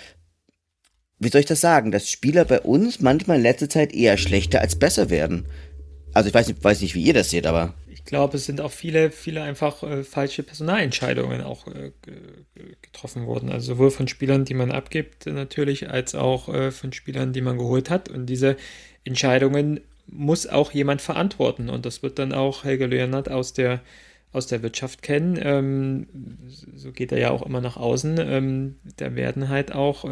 wie soll ich das sagen, dass Spieler bei uns manchmal in letzter Zeit eher schlechter als besser werden. Also ich weiß nicht, wie ihr das seht, aber... Ich glaube, es sind auch viele einfach falsche Personalentscheidungen auch getroffen worden. Also sowohl von Spielern, die man abgibt natürlich, als auch von Spielern, die man geholt hat. Und diese Entscheidungen muss auch jemand verantworten. Und das wird dann auch Helge Leonhardt aus der Wirtschaft kennen. So geht er ja auch immer nach außen. Da werden halt auch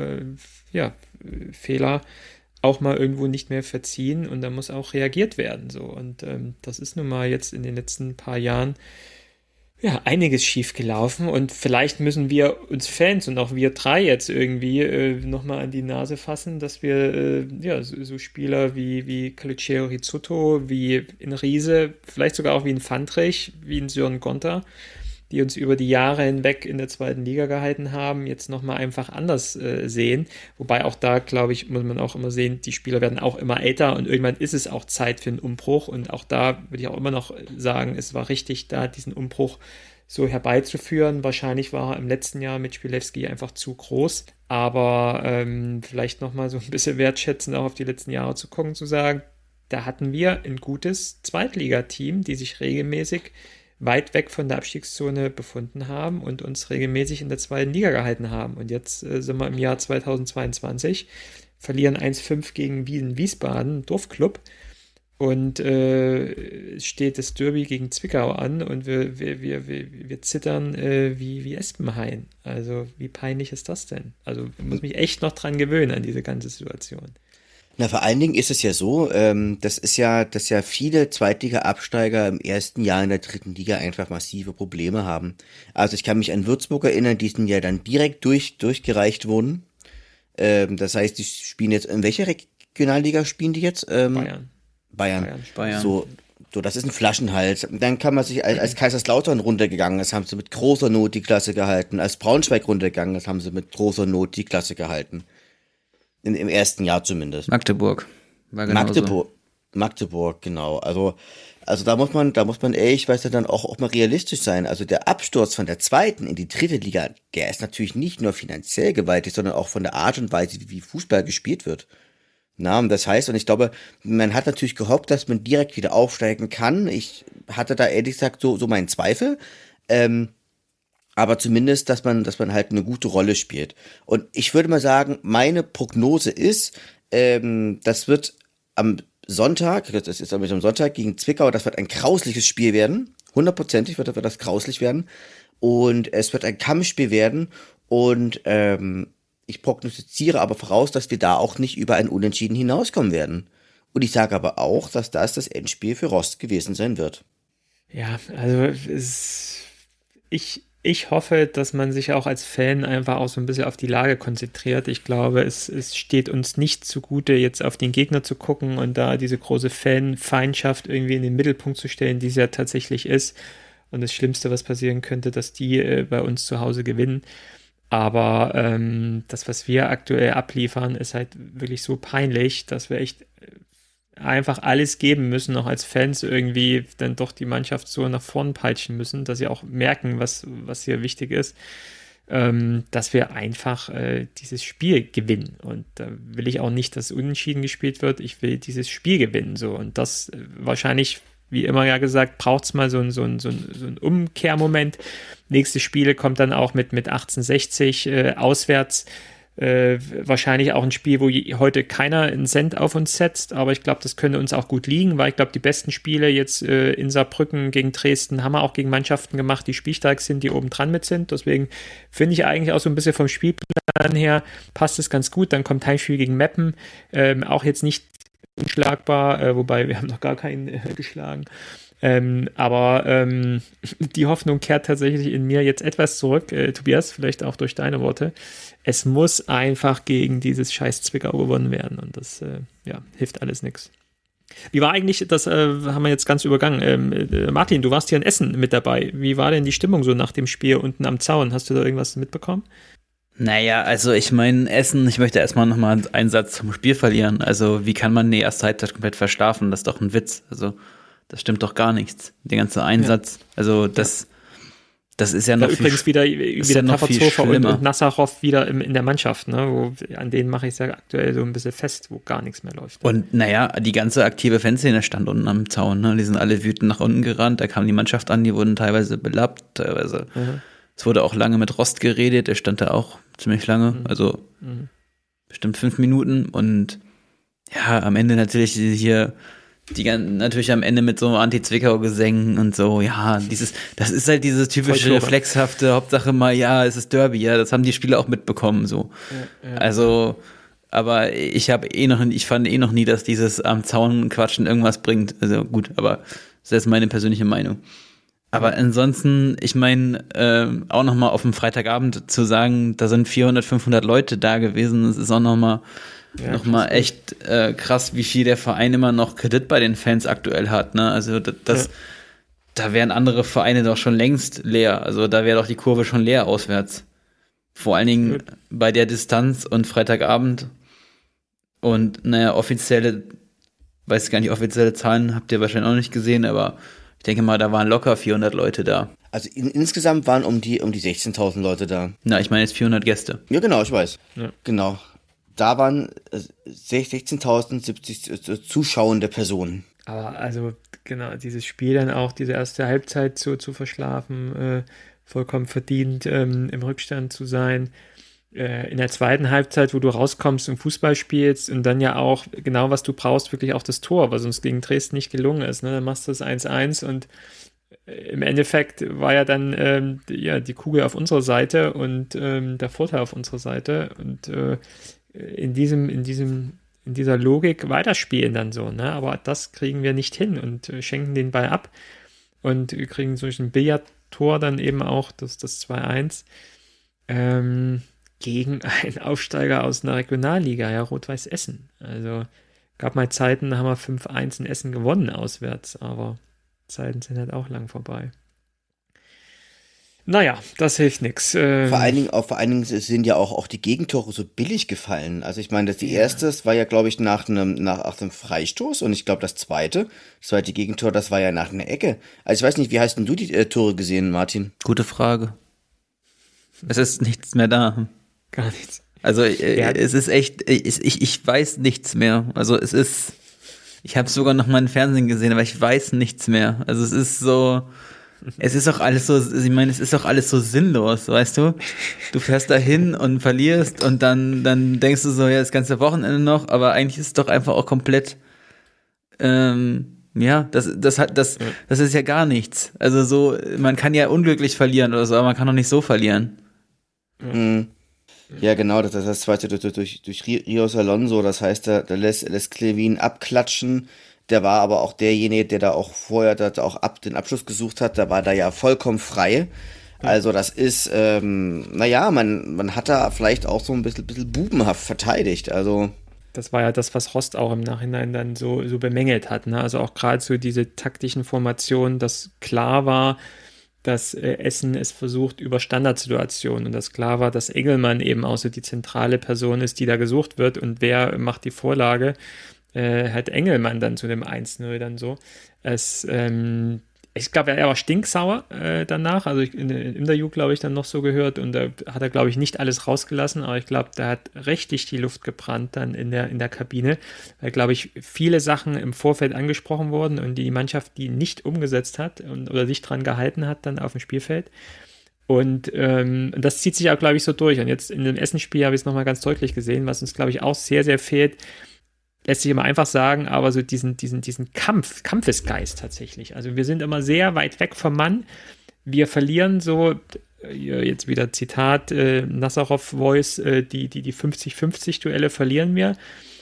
Fehler auch mal irgendwo nicht mehr verziehen und da muss auch reagiert werden. So. Und das ist nun mal jetzt in den letzten paar Jahren einiges schief gelaufen und vielleicht müssen wir uns Fans und auch wir drei jetzt irgendwie nochmal an die Nase fassen, dass wir so Spieler wie Calogero Rizzuto, wie in Riese, vielleicht sogar auch wie in Fandrich, wie in Sören Gonter, die uns über die Jahre hinweg in der zweiten Liga gehalten haben, jetzt nochmal einfach anders sehen. Wobei auch da, glaube ich, muss man auch immer sehen, die Spieler werden auch immer älter und irgendwann ist es auch Zeit für einen Umbruch. Und auch da würde ich auch immer noch sagen, es war richtig, da diesen Umbruch so herbeizuführen. Wahrscheinlich war er im letzten Jahr mit Spilewski einfach zu groß. Aber vielleicht nochmal so ein bisschen wertschätzend auch auf die letzten Jahre zu gucken, zu sagen, da hatten wir ein gutes Zweitligateam, die sich regelmäßig weit weg von der Abstiegszone befunden haben und uns regelmäßig in der zweiten Liga gehalten haben. Und jetzt sind wir im Jahr 2022, verlieren 1-5 gegen Wien-Wiesbaden, Dorfclub. Und es steht das Derby gegen Zwickau an und wir zittern wie Espenhain. Also wie peinlich ist das denn? Also ich muss mich echt noch dran gewöhnen an diese ganze Situation. Na, vor allen Dingen ist es ja so, dass ja viele Zweitliga-Absteiger im ersten Jahr in der dritten Liga einfach massive Probleme haben. Also ich kann mich an Würzburg erinnern, die sind ja dann direkt durchgereicht wurden. Das heißt, die spielen jetzt, in welcher Regionalliga spielen die jetzt? Bayern. So, So, das ist ein Flaschenhals. Dann kann man sich, als Kaiserslautern runtergegangen ist, haben sie mit großer Not die Klasse gehalten. Als Braunschweig runtergegangen ist, haben sie mit großer Not die Klasse gehalten. Im ersten Jahr zumindest. Magdeburg war genauso. Magdeburg, genau. Also da muss man ehrlich, weiß ja dann auch mal realistisch sein. Also der Absturz von der zweiten in die dritte Liga, der ist natürlich nicht nur finanziell gewaltig, sondern auch von der Art und Weise, wie Fußball gespielt wird. Na, und das heißt, und ich glaube, man hat natürlich gehofft, dass man direkt wieder aufsteigen kann. Ich hatte da ehrlich gesagt so meinen Zweifel. Aber zumindest, dass man halt eine gute Rolle spielt. Und ich würde mal sagen, meine Prognose ist, das wird am Sonntag gegen Zwickau, das wird ein grausliches Spiel werden. 100%ig wird das grauslich werden. Und es wird ein Kampfspiel werden. Und ich prognostiziere aber voraus, dass wir da auch nicht über ein Unentschieden hinauskommen werden. Und ich sage aber auch, dass das Endspiel für Rost gewesen sein wird. Ja, also ich hoffe, dass man sich auch als Fan einfach auch so ein bisschen auf die Lage konzentriert. Ich glaube, es steht uns nicht zugute, jetzt auf den Gegner zu gucken und da diese große Fanfeindschaft irgendwie in den Mittelpunkt zu stellen, die es ja tatsächlich ist. Und das Schlimmste, was passieren könnte, dass die bei uns zu Hause gewinnen. Aber das, was wir aktuell abliefern, ist halt wirklich so peinlich, dass wir echt einfach alles geben müssen, auch als Fans irgendwie dann doch die Mannschaft so nach vorn peitschen müssen, dass sie auch merken, was hier wichtig ist, dass wir einfach dieses Spiel gewinnen. Und da will ich auch nicht, dass unentschieden gespielt wird. Ich will dieses Spiel gewinnen. So. Und das wahrscheinlich, wie immer ja gesagt, braucht es mal so einen Umkehrmoment. Nächste Spiele kommt dann auch mit 1860 auswärts. Wahrscheinlich auch ein Spiel, wo heute keiner einen Cent auf uns setzt, aber ich glaube, das könnte uns auch gut liegen, weil ich glaube, die besten Spiele jetzt in Saarbrücken gegen Dresden haben wir auch gegen Mannschaften gemacht, die spielstark sind, die oben dran mit sind. Deswegen finde ich eigentlich auch so ein bisschen vom Spielplan her passt es ganz gut. Dann kommt Heimspiel gegen Meppen, auch jetzt nicht unschlagbar, wobei wir haben noch gar keinen geschlagen. Aber die Hoffnung kehrt tatsächlich in mir jetzt etwas zurück. Tobias, vielleicht auch durch deine Worte. Es muss einfach gegen dieses scheiß Zwickau gewonnen werden und das hilft alles nichts. Wie war eigentlich, das haben wir jetzt ganz übergangen. Martin, du warst hier in Essen mit dabei. Wie war denn die Stimmung so nach dem Spiel unten am Zaun? Hast du da irgendwas mitbekommen? Naja, also ich meine, Essen, ich möchte erstmal nochmal einen Satz zum Spiel verlieren. Also wie kann man die erste Halbzeit komplett verschlafen? Das ist doch ein Witz. Also das stimmt doch gar nichts. Der ganze Einsatz. Ja. Also das ist ja noch viel übrigens wieder Tafazova und Nassarov wieder in der Mannschaft, ne? An denen mache ich es ja aktuell so ein bisschen fest, wo gar nichts mehr läuft. Und naja, die ganze aktive Fanszene stand unten am Zaun, ne? Die sind alle wütend nach unten gerannt, da kam die Mannschaft an, die wurden teilweise belappt, teilweise. Es wurde auch lange mit Rost geredet, der stand da auch ziemlich lange, also bestimmt 5 Minuten und ja, am Ende natürlich hier natürlich am Ende mit so Anti-Zwickau-Gesängen und so, ja, das ist halt dieses typische reflexhafte, Hauptsache mal, ja, es ist Derby, ja, das haben die Spieler auch mitbekommen, so. Ja. Also, aber ich fand noch nie, dass dieses am Zaun quatschen irgendwas bringt, also gut, aber das ist meine persönliche Meinung. Aber ansonsten, ich meine, auch nochmal auf dem Freitagabend zu sagen, da sind 400, 500 Leute da gewesen, das ist auch nochmal echt krass, wie viel der Verein immer noch Kredit bei den Fans aktuell hat, ne? Also da wären andere Vereine doch schon längst leer. Also da wäre doch die Kurve schon leer auswärts. Vor allen Dingen bei der Distanz und Freitagabend. Und naja, offizielle Zahlen habt ihr wahrscheinlich auch nicht gesehen, aber ich denke mal, da waren locker 400 Leute da. Also insgesamt waren um die 16.000 Leute da. Na, ich meine jetzt 400 Gäste. Ja, genau, ich weiß. Ja. Genau. Da waren 16.070 zuschauende Personen. Aber also, genau, dieses Spiel dann auch, diese erste Halbzeit zu verschlafen, vollkommen verdient, im Rückstand zu sein. In der zweiten Halbzeit, wo du rauskommst und Fußball spielst und dann ja auch genau, was du brauchst, wirklich auch das Tor, was uns gegen Dresden nicht gelungen ist. Ne? Dann machst du das 1-1 und im Endeffekt war ja dann die Kugel auf unserer Seite und der Vorteil auf unserer Seite und in dieser Logik weiterspielen dann so, ne? Aber das kriegen wir nicht hin und schenken den Ball ab und kriegen durch ein Billardtor dann eben auch das 2-1 gegen einen Aufsteiger aus einer Regionalliga, ja, Rot-Weiß Essen. Also Gab mal Zeiten, da haben wir 5-1 in Essen gewonnen auswärts, aber Zeiten sind halt auch lang vorbei. Naja, das hilft nichts. Vor allen Dingen sind ja auch die Gegentore so billig gefallen. Also ich meine, die erste, das war ja, glaube ich, nach einem Freistoß, und ich glaube, das zweite Gegentor, das war ja nach einer Ecke. Also ich weiß nicht, wie hast denn du die Tore gesehen, Martin? Gute Frage. Es ist nichts mehr da. Gar nichts. Also es ist echt, ich weiß nichts mehr. Also ich habe sogar noch mal im Fernsehen gesehen, aber ich weiß nichts mehr. Also es ist auch alles so, ich meine, es ist auch alles so sinnlos, weißt du? Du fährst da hin und verlierst und dann denkst du so, ja, das ganze Wochenende noch, aber eigentlich ist es doch einfach auch komplett, das ist ja gar nichts. Also so, man kann ja unglücklich verlieren oder so, aber man kann doch nicht so verlieren. Mhm. Ja, genau, das war durch Rios Alonso, das heißt, da lässt Clevin abklatschen. Der war aber auch derjenige, der da auch vorher den Abschluss gesucht hat, da war da ja vollkommen frei. Also das ist, man hat da vielleicht auch so ein bisschen bubenhaft verteidigt, also. Das war ja das, was Rost auch im Nachhinein dann so bemängelt hat, ne? Also auch gerade so diese taktischen Formationen, dass klar war, dass Essen es versucht über Standardsituationen, und dass klar war, dass Engelmann eben auch so die zentrale Person ist, die da gesucht wird, und wer macht die Vorlage, hat Engelmann dann zu dem 1-0 dann so. Ich glaube, er war stinksauer danach, also im Interview, glaube ich, dann noch so gehört, und da hat er, glaube ich, nicht alles rausgelassen, aber ich glaube, da hat richtig die Luft gebrannt dann in der Kabine, weil, glaube ich, viele Sachen im Vorfeld angesprochen wurden und die Mannschaft die nicht umgesetzt hat oder sich dran gehalten hat dann auf dem Spielfeld. Und das zieht sich auch, glaube ich, so durch. Und jetzt in dem Essenspiel habe ich es nochmal ganz deutlich gesehen, was uns, glaube ich, auch sehr, sehr fehlt. Lässt sich immer einfach sagen, aber so diesen Kampfesgeist tatsächlich. Also wir sind immer sehr weit weg vom Mann. Wir verlieren so, jetzt wieder Zitat, Nazarov-Voice, die 50-50-Duelle verlieren wir.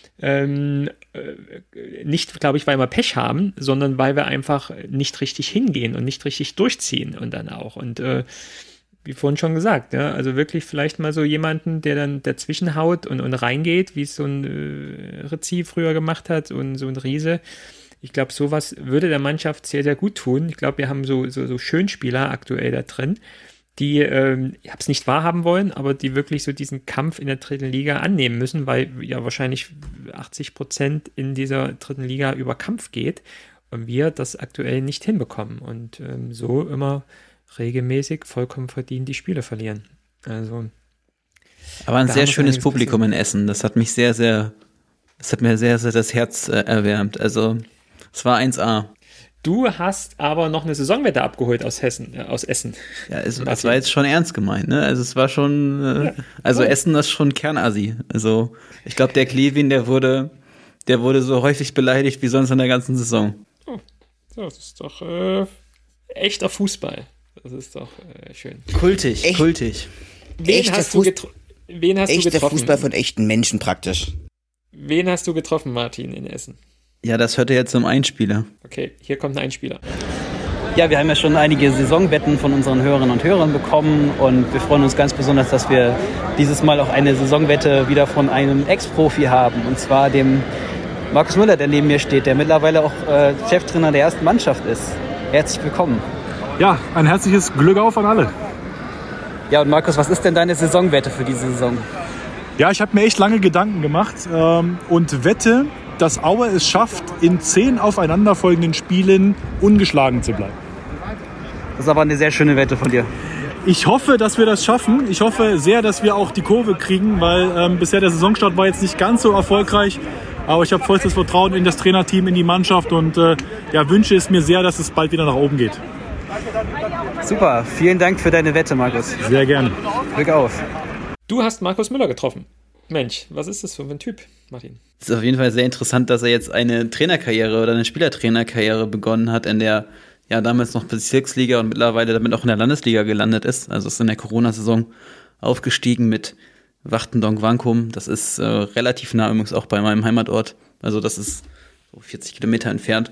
Nicht, glaube ich, weil wir Pech haben, sondern weil wir einfach nicht richtig hingehen und nicht richtig durchziehen und dann auch. Und wie vorhin schon gesagt, ja, also wirklich vielleicht mal so jemanden, der dann dazwischen haut und reingeht, wie es so ein Rizzi früher gemacht hat und so ein Riese. Ich glaube, sowas würde der Mannschaft sehr, sehr gut tun. Ich glaube, wir haben so Schönspieler aktuell da drin, die, ich habe es nicht wahrhaben wollen, aber die wirklich so diesen Kampf in der dritten Liga annehmen müssen, weil ja wahrscheinlich 80% in dieser dritten Liga über Kampf geht und wir das aktuell nicht hinbekommen und so immer regelmäßig vollkommen verdient die Spiele verlieren. Also, aber ein sehr schönes Publikum in Essen. Das hat mich sehr, sehr das Herz erwärmt. Also es war 1A. Du hast aber noch eine Saisonwette abgeholt aus Essen. Ja, es war jetzt schon ernst gemeint, ne? Also es war schon, Essen ist schon Kernassi. Also ich glaube, der Clevin, der wurde so häufig beleidigt wie sonst in der ganzen Saison. Oh, das ist doch echter Fußball. Das ist doch schön. Kultig. Wen hast du getroffen? Echter Fußball von echten Menschen praktisch. Wen hast du getroffen, Martin, in Essen? Ja, das hört jetzt zum Einspieler. Okay, hier kommt ein Einspieler. Ja, wir haben ja schon einige Saisonwetten von unseren Hörerinnen und Hörern bekommen und wir freuen uns ganz besonders, dass wir dieses Mal auch eine Saisonwette wieder von einem Ex-Profi haben, und zwar dem Markus Müller, der neben mir steht, der mittlerweile auch Cheftrainer der ersten Mannschaft ist. Herzlich willkommen. Ja, ein herzliches Glück auf an alle. Ja, und Markus, was ist denn deine Saisonwette für diese Saison? Ja, ich habe mir echt lange Gedanken gemacht und wette, dass Aue es schafft, in 10 aufeinanderfolgenden Spielen ungeschlagen zu bleiben. Das ist aber eine sehr schöne Wette von dir. Ich hoffe, dass wir das schaffen. Ich hoffe sehr, dass wir auch die Kurve kriegen, weil bisher der Saisonstart war jetzt nicht ganz so erfolgreich. Aber ich habe vollstes Vertrauen in das Trainerteam, in die Mannschaft und wünsche es mir sehr, dass es bald wieder nach oben geht. Super, vielen Dank für deine Wette, Markus. Sehr gerne. Glück auf. Du hast Markus Müller getroffen. Mensch, was ist das für ein Typ, Martin? Es ist auf jeden Fall sehr interessant, dass er jetzt eine Trainerkarriere oder eine Spielertrainerkarriere begonnen hat, in der ja damals noch Bezirksliga und mittlerweile damit auch in der Landesliga gelandet ist. Also ist in der Corona-Saison aufgestiegen mit Wachtendonk-Wankum. Das ist relativ nah übrigens auch bei meinem Heimatort. Also das ist so 40 Kilometer entfernt.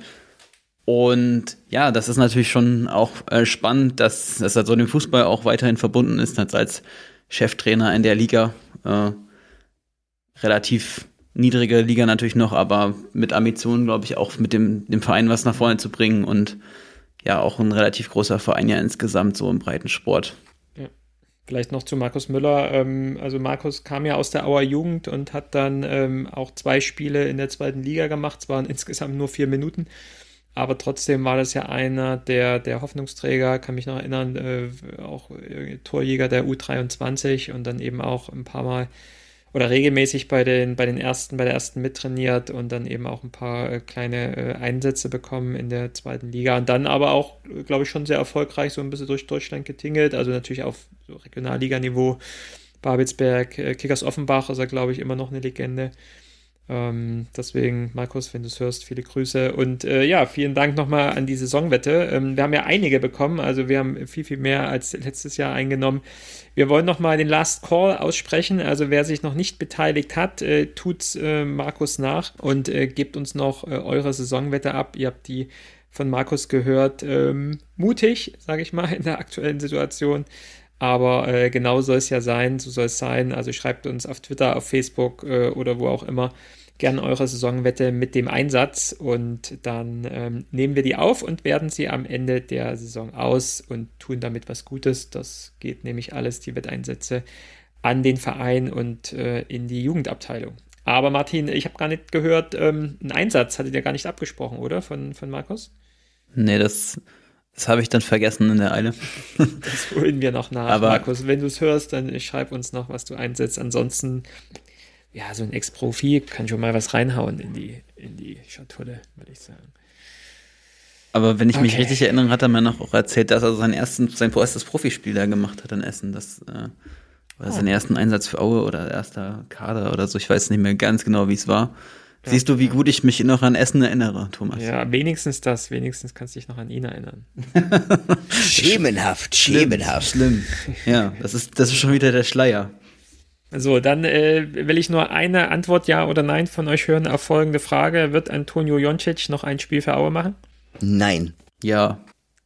Und ja, das ist natürlich schon auch spannend, dass er so dem Fußball auch weiterhin verbunden ist, als Cheftrainer in der Liga. Relativ niedrige Liga natürlich noch, aber mit Ambitionen, glaube ich, auch mit dem Verein was nach vorne zu bringen und ja, auch ein relativ großer Verein ja insgesamt so im Breitensport. Ja. Vielleicht noch zu Markus Müller. Also Markus kam ja aus der Auer Jugend und hat dann auch 2 Spiele in der 2. Liga gemacht. Es waren insgesamt nur 4 Minuten. Aber trotzdem war das ja einer der Hoffnungsträger, kann mich noch erinnern, auch Torjäger der U23 und dann eben auch ein paar Mal oder regelmäßig bei der ersten mittrainiert und dann eben auch ein paar kleine Einsätze bekommen in der 2. Liga und dann aber auch, glaube ich, schon sehr erfolgreich so ein bisschen durch Deutschland getingelt, also natürlich auf so Regionalliganiveau. Babelsberg, Kickers Offenbach ist er, glaube ich, immer noch eine Legende. Deswegen, Markus, wenn du es hörst, viele Grüße und ja, vielen Dank nochmal an die Saisonwette. Wir haben ja einige bekommen, also wir haben viel, viel mehr als letztes Jahr eingenommen. Wir wollen nochmal den Last Call aussprechen, also wer sich noch nicht beteiligt hat, tut's Markus nach und gebt uns noch eure Saisonwette ab. Ihr habt die von Markus gehört, mutig, sage ich mal, in der aktuellen Situation. Aber genau soll es ja sein, so soll es sein. Also schreibt uns auf Twitter, auf Facebook oder wo auch immer gerne eure Saisonwette mit dem Einsatz und dann nehmen wir die auf und werden sie am Ende der Saison aus und tun damit was Gutes. Das geht nämlich alles, die Wetteinsätze, an den Verein und in die Jugendabteilung. Aber Martin, ich habe gar nicht gehört, einen Einsatz hattet ihr gar nicht abgesprochen, oder? Von Markus? Nee, das habe ich dann vergessen in der Eile. Das holen wir noch nach, aber Markus. Wenn du es hörst, dann schreib uns noch, was du einsetzt. Ansonsten, ja, so ein Ex-Profi kann schon mal was reinhauen in die Schatulle, würde ich sagen. Aber wenn ich mich richtig erinnere, hat er mir noch auch erzählt, dass er sein erstes Profispiel da gemacht hat in Essen. Das war sein ersten Einsatz für Aue oder erster Kader oder so. Ich weiß nicht mehr ganz genau, wie es war. Ja. Siehst du, wie gut ich mich noch an Essen erinnere, Thomas? Ja, wenigstens kannst du dich noch an ihn erinnern. Schemenhaft. Schlimm. Ja, das ist schon wieder der Schleier. So, dann will ich nur eine Antwort, ja oder nein, von euch hören auf folgende Frage. Wird Antonio Joncic noch ein Spiel für Aue machen? Nein. Ja.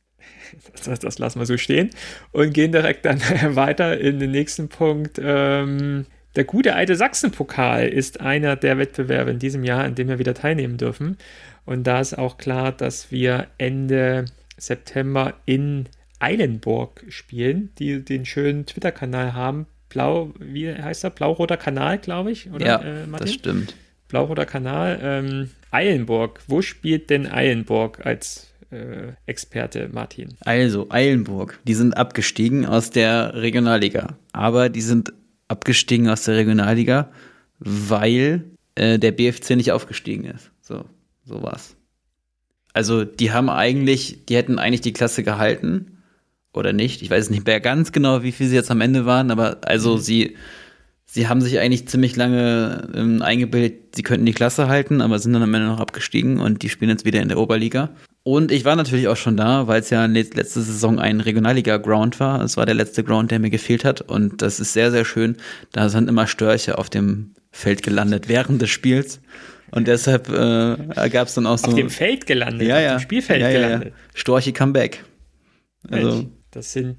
Das lassen wir so stehen und gehen direkt dann weiter in den nächsten Punkt. Der gute alte Sachsenpokal ist einer der Wettbewerbe in diesem Jahr, an dem wir wieder teilnehmen dürfen. Und da ist auch klar, dass wir Ende September in Eilenburg spielen, die den schönen Twitter-Kanal haben. Wie heißt der? Blau-roter Kanal, glaube ich, oder? Ja, Martin? Das stimmt. Blau-roter Kanal. Eilenburg. Wo spielt denn Eilenburg als Experte, Martin? Also, Eilenburg. Die sind abgestiegen aus der Regionalliga. Aber die sind abgestiegen aus der Regionalliga, weil der BFC nicht aufgestiegen ist. So war's. Also die hätten eigentlich die Klasse gehalten oder nicht. Ich weiß nicht mehr ganz genau, wie viel sie jetzt am Ende waren, aber also sie haben sich eigentlich ziemlich lange eingebildet, sie könnten die Klasse halten, aber sind dann am Ende noch abgestiegen und die spielen jetzt wieder in der Oberliga. Und ich war natürlich auch schon da, weil es ja letzte Saison ein Regionalliga-Ground war. Es war der letzte Ground, der mir gefehlt hat. Und das ist sehr, sehr schön. Da sind immer Störche auf dem Feld gelandet während des Spiels. Und deshalb gab es dann auch so... Auf dem Feld gelandet? Ja. Auf dem Spielfeld gelandet? Ja. Storche Comeback. Also, das sind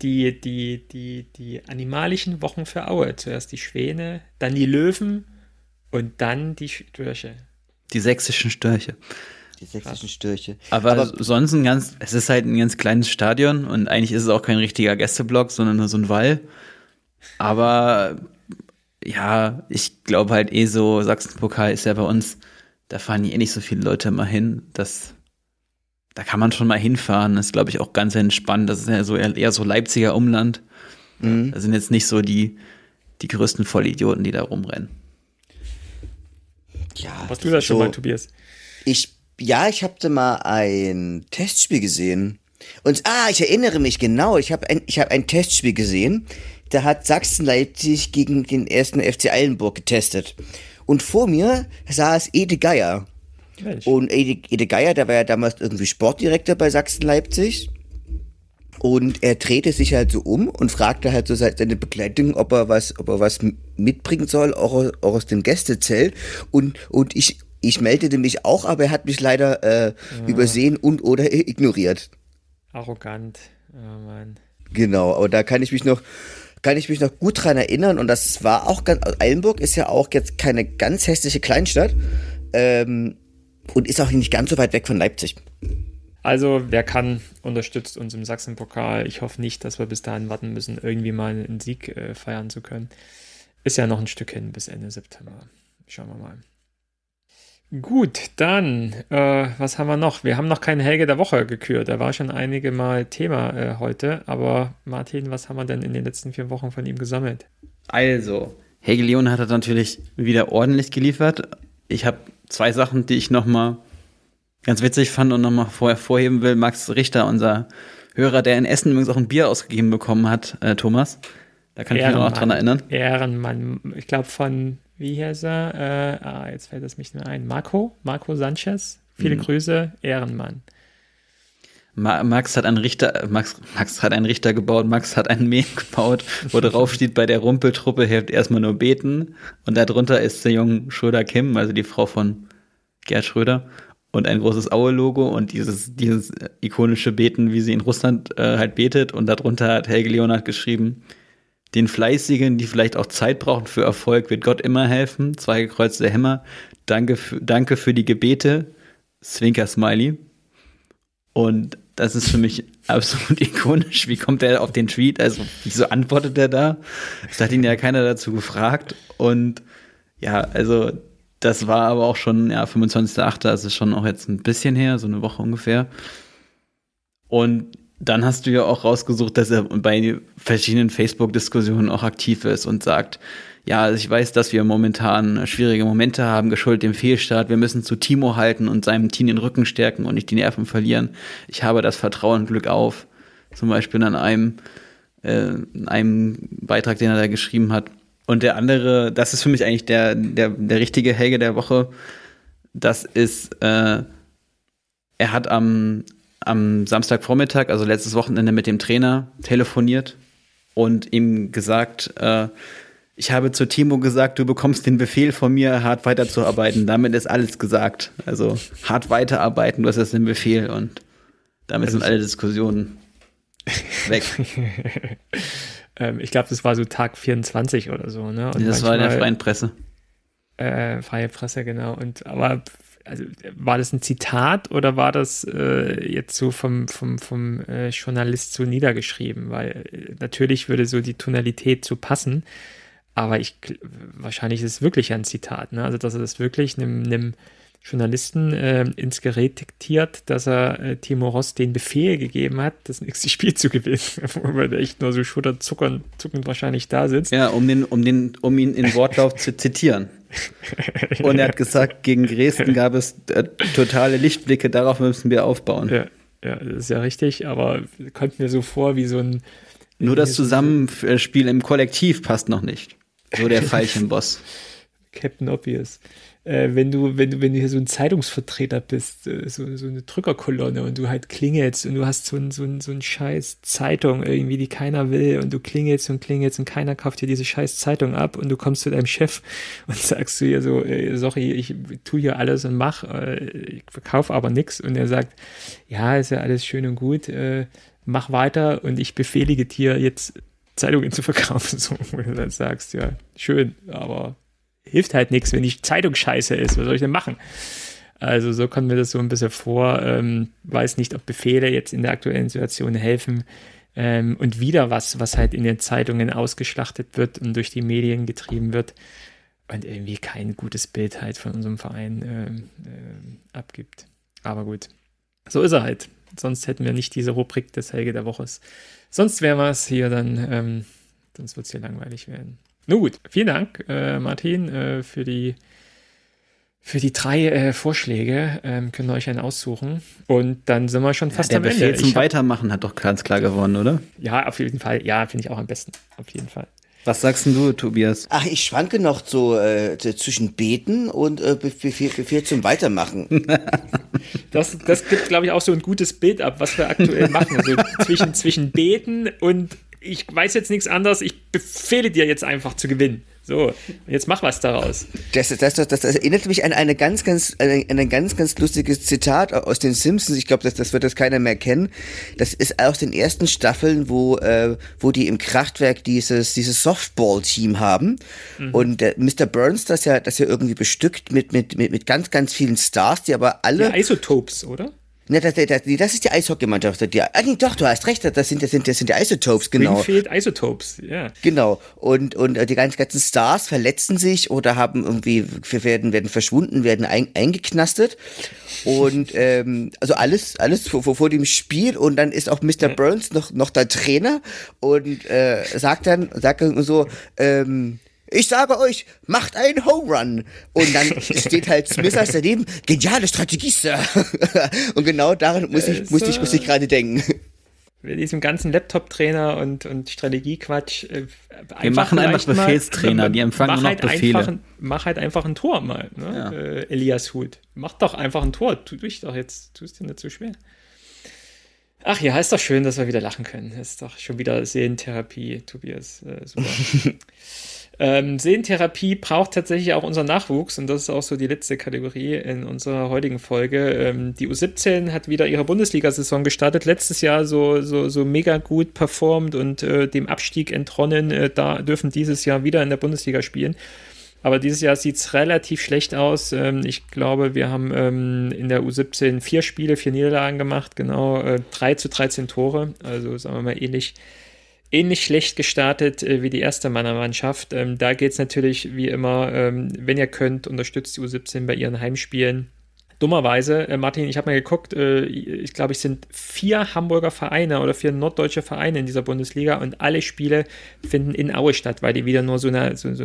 die animalischen Wochen für Aue. Zuerst die Schwäne, dann die Löwen und dann die Störche. Die sächsischen Störche. Die sächsischen Störche. Aber sonst es ist halt ein ganz kleines Stadion und eigentlich ist es auch kein richtiger Gästeblock, sondern nur so ein Wall. Aber ja, ich glaube halt so, Sachsenpokal ist ja bei uns, da fahren nicht so viele Leute mal hin. Da kann man schon mal hinfahren. Das ist, glaube ich, auch ganz entspannt. Das ist ja so eher so Leipziger Umland. Mhm. Da sind jetzt nicht so die größten Vollidioten, die da rumrennen. Ja, warst du das schon mal, Tobias? Ich habe da mal ein Testspiel gesehen. Und ich erinnere mich genau, ich habe ein Testspiel gesehen. Da hat Sachsen-Leipzig gegen den 1. FC Eilenburg getestet. Und vor mir saß Ede Geier. Mensch. Und Ede Geier, der war ja damals irgendwie Sportdirektor bei Sachsen-Leipzig. Und er drehte sich halt so um und fragte halt so seine Begleitung, ob er was mitbringen soll, auch aus dem Gästezelt. Und ich meldete mich auch, aber er hat mich leider übersehen oder ignoriert. Arrogant. Oh Mann. Genau, aber da kann ich mich noch kann ich mich noch gut dran erinnern und das war auch Eilenburg ist ja auch jetzt keine ganz hässliche Kleinstadt und ist auch nicht ganz so weit weg von Leipzig. Also, wer kann, unterstützt uns im Sachsenpokal. Ich hoffe nicht, dass wir bis dahin warten müssen, irgendwie mal einen Sieg feiern zu können. Ist ja noch ein Stück hin bis Ende September. Schauen wir mal. Gut, dann, was haben wir noch? Wir haben noch keinen Helge der Woche gekürt. Da war schon einige Mal Thema heute. Aber Martin, was haben wir denn in den letzten 4 Wochen von ihm gesammelt? Also, Helge Leonhardt hat natürlich wieder ordentlich geliefert. Ich habe 2 Sachen, die ich nochmal ganz witzig fand und nochmal vorheben will. Max Richter, unser Hörer, der in Essen übrigens auch ein Bier ausgegeben bekommen hat, Thomas. Da kann ich mich auch dran erinnern. Ehrenmann. Ich glaube von, wie heißt er? Jetzt fällt es mich nicht mehr ein. Marco Sanchez. Viele Grüße, Ehrenmann. Max hat einen Richter gebaut, Max hat einen Mem gebaut, wo drauf steht, bei der Rumpeltruppe hilft erstmal nur beten. Und darunter ist der Jung Schröder Kim, also die Frau von Gerd Schröder. Und ein großes Aue-Logo und dieses ikonische Beten, wie sie in Russland halt betet. Und darunter hat Helge Leonhardt geschrieben, den Fleißigen, die vielleicht auch Zeit brauchen für Erfolg, wird Gott immer helfen. 2 gekreuzte Hämmer. Danke für die Gebete. Zwinker-Smiley. Und das ist für mich absolut ikonisch. Wie kommt er auf den Tweet? Also, wieso antwortet er da? Es hat ihn ja keiner dazu gefragt. Und ja, also das war aber auch schon, 25.08., das ist schon auch jetzt ein bisschen her, so eine Woche ungefähr. Und dann hast du ja auch rausgesucht, dass er bei verschiedenen Facebook-Diskussionen auch aktiv ist und sagt, ja, also ich weiß, dass wir momentan schwierige Momente haben, geschuldet dem Fehlstart. Wir müssen zu Timo halten und seinem Team den Rücken stärken und nicht die Nerven verlieren. Ich habe das Vertrauen und Glück auf. Zum Beispiel an einem Beitrag, den er da geschrieben hat. Und der andere, das ist für mich eigentlich der richtige Helge der Woche. Das ist, er hat am Samstagvormittag, also letztes Wochenende, mit dem Trainer telefoniert und ihm gesagt, ich habe zu Timo gesagt, du bekommst den Befehl von mir, hart weiterzuarbeiten. Damit ist alles gesagt. Also hart weiterarbeiten, du hast jetzt den Befehl und damit sind alle Diskussionen weg. Ich glaube, das war so Tag 24 oder so, ne? Und das war in der Freien Presse. Freie Presse, genau. Aber also, war das ein Zitat oder war das jetzt so vom Journalist so niedergeschrieben? Weil natürlich würde so die Tonalität so passen, aber wahrscheinlich ist es wirklich ein Zitat, ne? Also, dass er das wirklich einem Journalisten ins Gerät diktiert, dass er Timo Ross den Befehl gegeben hat, das nächste Spiel zu gewinnen, wo er echt nur so schulterzuckend wahrscheinlich da sitzt. Ja, um ihn in Wortlauf zu zitieren. Und er hat gesagt, gegen Dresden gab es totale Lichtblicke, darauf müssen wir aufbauen. Ja, das ist ja richtig, aber kommt mir so vor wie so ein... Nur das Zusammenspiel im Kollektiv passt noch nicht. So der Veilchenboss. Captain Obvious. Wenn du hier so ein Zeitungsvertreter bist, so eine Drückerkolonne und du halt klingelst und du hast so ein scheiß Zeitung irgendwie, die keiner will und du klingelst und keiner kauft dir diese scheiß Zeitung ab und du kommst zu deinem Chef und sagst du ihr so, sorry, ich tue hier alles und ich verkaufe aber nichts und er sagt, ja, ist ja alles schön und gut, mach weiter und ich befehlige dir jetzt Zeitungen zu verkaufen, so, wo du dann sagst, ja, schön, aber hilft halt nichts, wenn die Zeitung scheiße ist. Was soll ich denn machen? Also so kommt mir das so ein bisschen vor. Weiß nicht, ob Befehle jetzt in der aktuellen Situation helfen. Und wieder was halt in den Zeitungen ausgeschlachtet wird und durch die Medien getrieben wird und irgendwie kein gutes Bild halt von unserem Verein abgibt. Aber gut, so ist er halt. Sonst hätten wir nicht diese Rubrik des Helge der Woche. Sonst wären wir es hier dann, sonst wird es hier langweilig werden. Nun gut, vielen Dank, Martin, für die 3 Vorschläge. Könnt ihr euch einen aussuchen. Und dann sind wir schon fast am Ende. Der Befehl zum Weitermachen hat doch ganz klar gewonnen, oder? Ja, auf jeden Fall. Ja, finde ich auch am besten. Auf jeden Fall. Was sagst denn du, Tobias? Ach, ich schwanke noch so zwischen Beten und Befehl zum Weitermachen. Das gibt, glaube ich, auch so ein gutes Bild ab, was wir aktuell machen. Also zwischen Beten und ich weiß jetzt nichts anderes, ich befehle dir jetzt einfach zu gewinnen. So, jetzt mach was daraus. Das erinnert mich an ein ganz, ganz lustiges Zitat aus den Simpsons. Ich glaube, das wird das keiner mehr kennen. Das ist aus den ersten Staffeln, wo die im Kraftwerk dieses Softball-Team haben. Und Mr. Burns das ja irgendwie bestückt mit ganz, ganz vielen Stars, die aber alle... Die Isotopes, oder? Ne, das ist die Eishockeymannschaft. Nee, doch, du hast recht, das sind die Isotopes, genau. Springfield Isotopes, ja. Genau. Und die ganzen Stars verletzen sich oder haben irgendwie, werden verschwunden, werden eingeknastet. Und, also alles vor dem Spiel. Und dann ist auch Mr. Burns noch der Trainer und, sagt dann so, ich sage euch, macht einen Home Run. Und dann steht halt Smithers daneben, geniale Strategie, Sir. Und genau daran muss ich gerade denken. Mit diesem ganzen Laptop-Trainer und Strategiequatsch. Wir machen einfach Befehlstrainer, die empfangen nur noch Befehle. Mach halt einfach ein Tor mal, ne? Ja. Elias Hut. Mach doch einfach ein Tor. Tu es dir nicht so schwer. Ach ja, ist doch schön, dass wir wieder lachen können. Ist doch schon wieder Seelentherapie, Tobias. Super. Seelentherapie braucht tatsächlich auch unseren Nachwuchs und das ist auch so die letzte Kategorie in unserer heutigen Folge. Die U17 hat wieder ihre Bundesliga-Saison gestartet, letztes Jahr so mega gut performt und dem Abstieg entronnen, da dürfen dieses Jahr wieder in der Bundesliga spielen. Aber dieses Jahr sieht es relativ schlecht aus. Ich glaube, wir haben in der U17 4 Spiele, 4 Niederlagen gemacht, genau, 3-13 Tore, also sagen wir mal ähnlich schlecht gestartet wie die erste Mannschaft. Da geht es natürlich wie immer, wenn ihr könnt, unterstützt die U17 bei ihren Heimspielen. Dummerweise, Martin, ich habe mal geguckt, ich glaube, es sind 4 Hamburger Vereine oder 4 norddeutsche Vereine in dieser Bundesliga und alle Spiele finden in Aue statt, weil die wieder nur so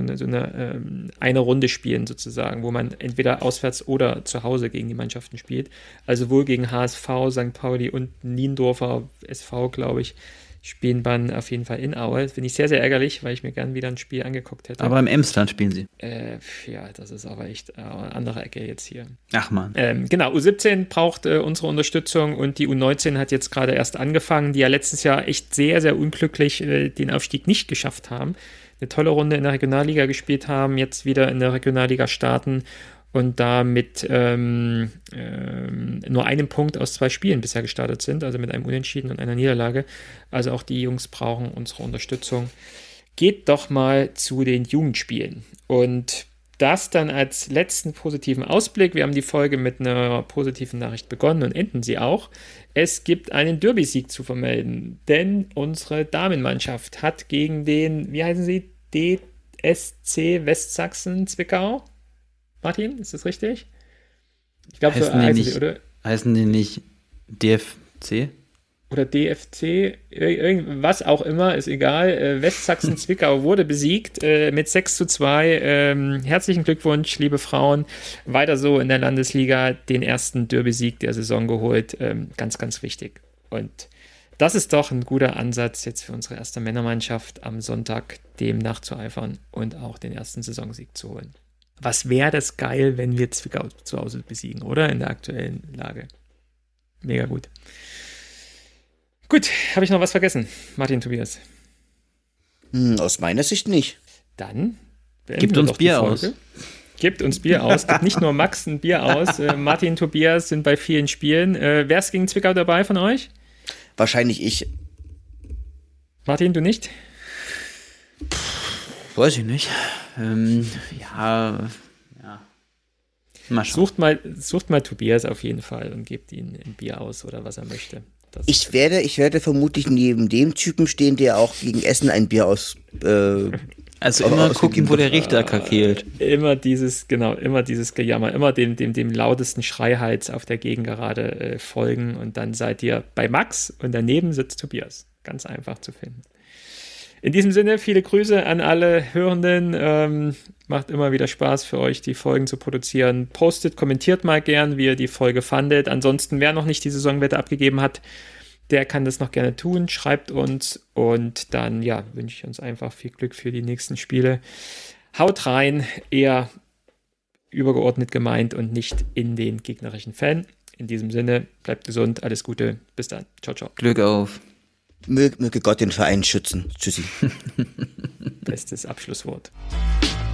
eine Runde spielen sozusagen, wo man entweder auswärts oder zu Hause gegen die Mannschaften spielt. Also wohl gegen HSV, St. Pauli und Niendorfer SV, glaube ich, spielen dann auf jeden Fall in Aue. Das finde ich sehr, sehr ärgerlich, weil ich mir gern wieder ein Spiel angeguckt hätte. Aber im Emsland spielen sie. Ja, das ist aber echt eine andere Ecke jetzt hier. Ach man. Genau, U17 braucht unsere Unterstützung und die U19 hat jetzt gerade erst angefangen, die ja letztes Jahr echt sehr, sehr unglücklich den Aufstieg nicht geschafft haben. Eine tolle Runde in der Regionalliga gespielt haben, jetzt wieder in der Regionalliga starten und da mit nur einem Punkt aus 2 Spielen bisher gestartet sind, also mit einem Unentschieden und einer Niederlage. Also auch die Jungs brauchen unsere Unterstützung. Geht doch mal zu den Jugendspielen. Und das dann als letzten positiven Ausblick. Wir haben die Folge mit einer positiven Nachricht begonnen und enden sie auch. Es gibt einen Derby-Sieg zu vermelden, denn unsere Damenmannschaft hat gegen den, wie heißen sie, DSC Westsachsen Zwickau. Martin, ist das richtig? Ich glaube, so heißen sie, oder? Heißen die nicht DFC? Oder DFC, was auch immer, ist egal. Westsachsen-Zwickau wurde besiegt mit 6-2. Herzlichen Glückwunsch, liebe Frauen. Weiter so in der Landesliga, den ersten Derby-Sieg der Saison geholt. Ganz, ganz wichtig. Und das ist doch ein guter Ansatz jetzt für unsere erste Männermannschaft am Sonntag, dem nachzueifern und auch den ersten Saisonsieg zu holen. Was wäre das geil, wenn wir Zwickau zu Hause besiegen, oder? In der aktuellen Lage. Mega gut. Gut, habe ich noch was vergessen? Martin, Tobias? Aus meiner Sicht nicht. Dann gibt uns Bier aus. Gibt uns Bier aus. Gibt nicht nur Max ein Bier aus. Martin, Tobias sind bei vielen Spielen. Wer ist gegen Zwickau dabei von euch? Wahrscheinlich ich. Martin, du nicht? Weiß ich nicht. Ja. Mal schauen. Sucht mal Tobias auf jeden Fall und gebt ihm ein Bier aus oder was er möchte. Ich werde vermutlich neben dem Typen stehen, der auch gegen Essen ein Bier aus. Also immer gucken, wo der Richter kakelt. Immer dieses Gejammer, immer dem lautesten Schreihals auf der Gegengerade folgen und dann seid ihr bei Max und daneben sitzt Tobias. Ganz einfach zu finden. In diesem Sinne, viele Grüße an alle Hörenden. Macht immer wieder Spaß für euch, die Folgen zu produzieren. Postet, kommentiert mal gern, wie ihr die Folge fandet. Ansonsten, wer noch nicht die Saisonwette abgegeben hat, der kann das noch gerne tun. Schreibt uns und dann wünsche ich uns einfach viel Glück für die nächsten Spiele. Haut rein, eher übergeordnet gemeint und nicht in den gegnerischen Fan. In diesem Sinne, bleibt gesund, alles Gute, bis dann. Ciao, ciao. Glück auf. Möge Gott den Verein schützen. Tschüssi. Bestes Abschlusswort.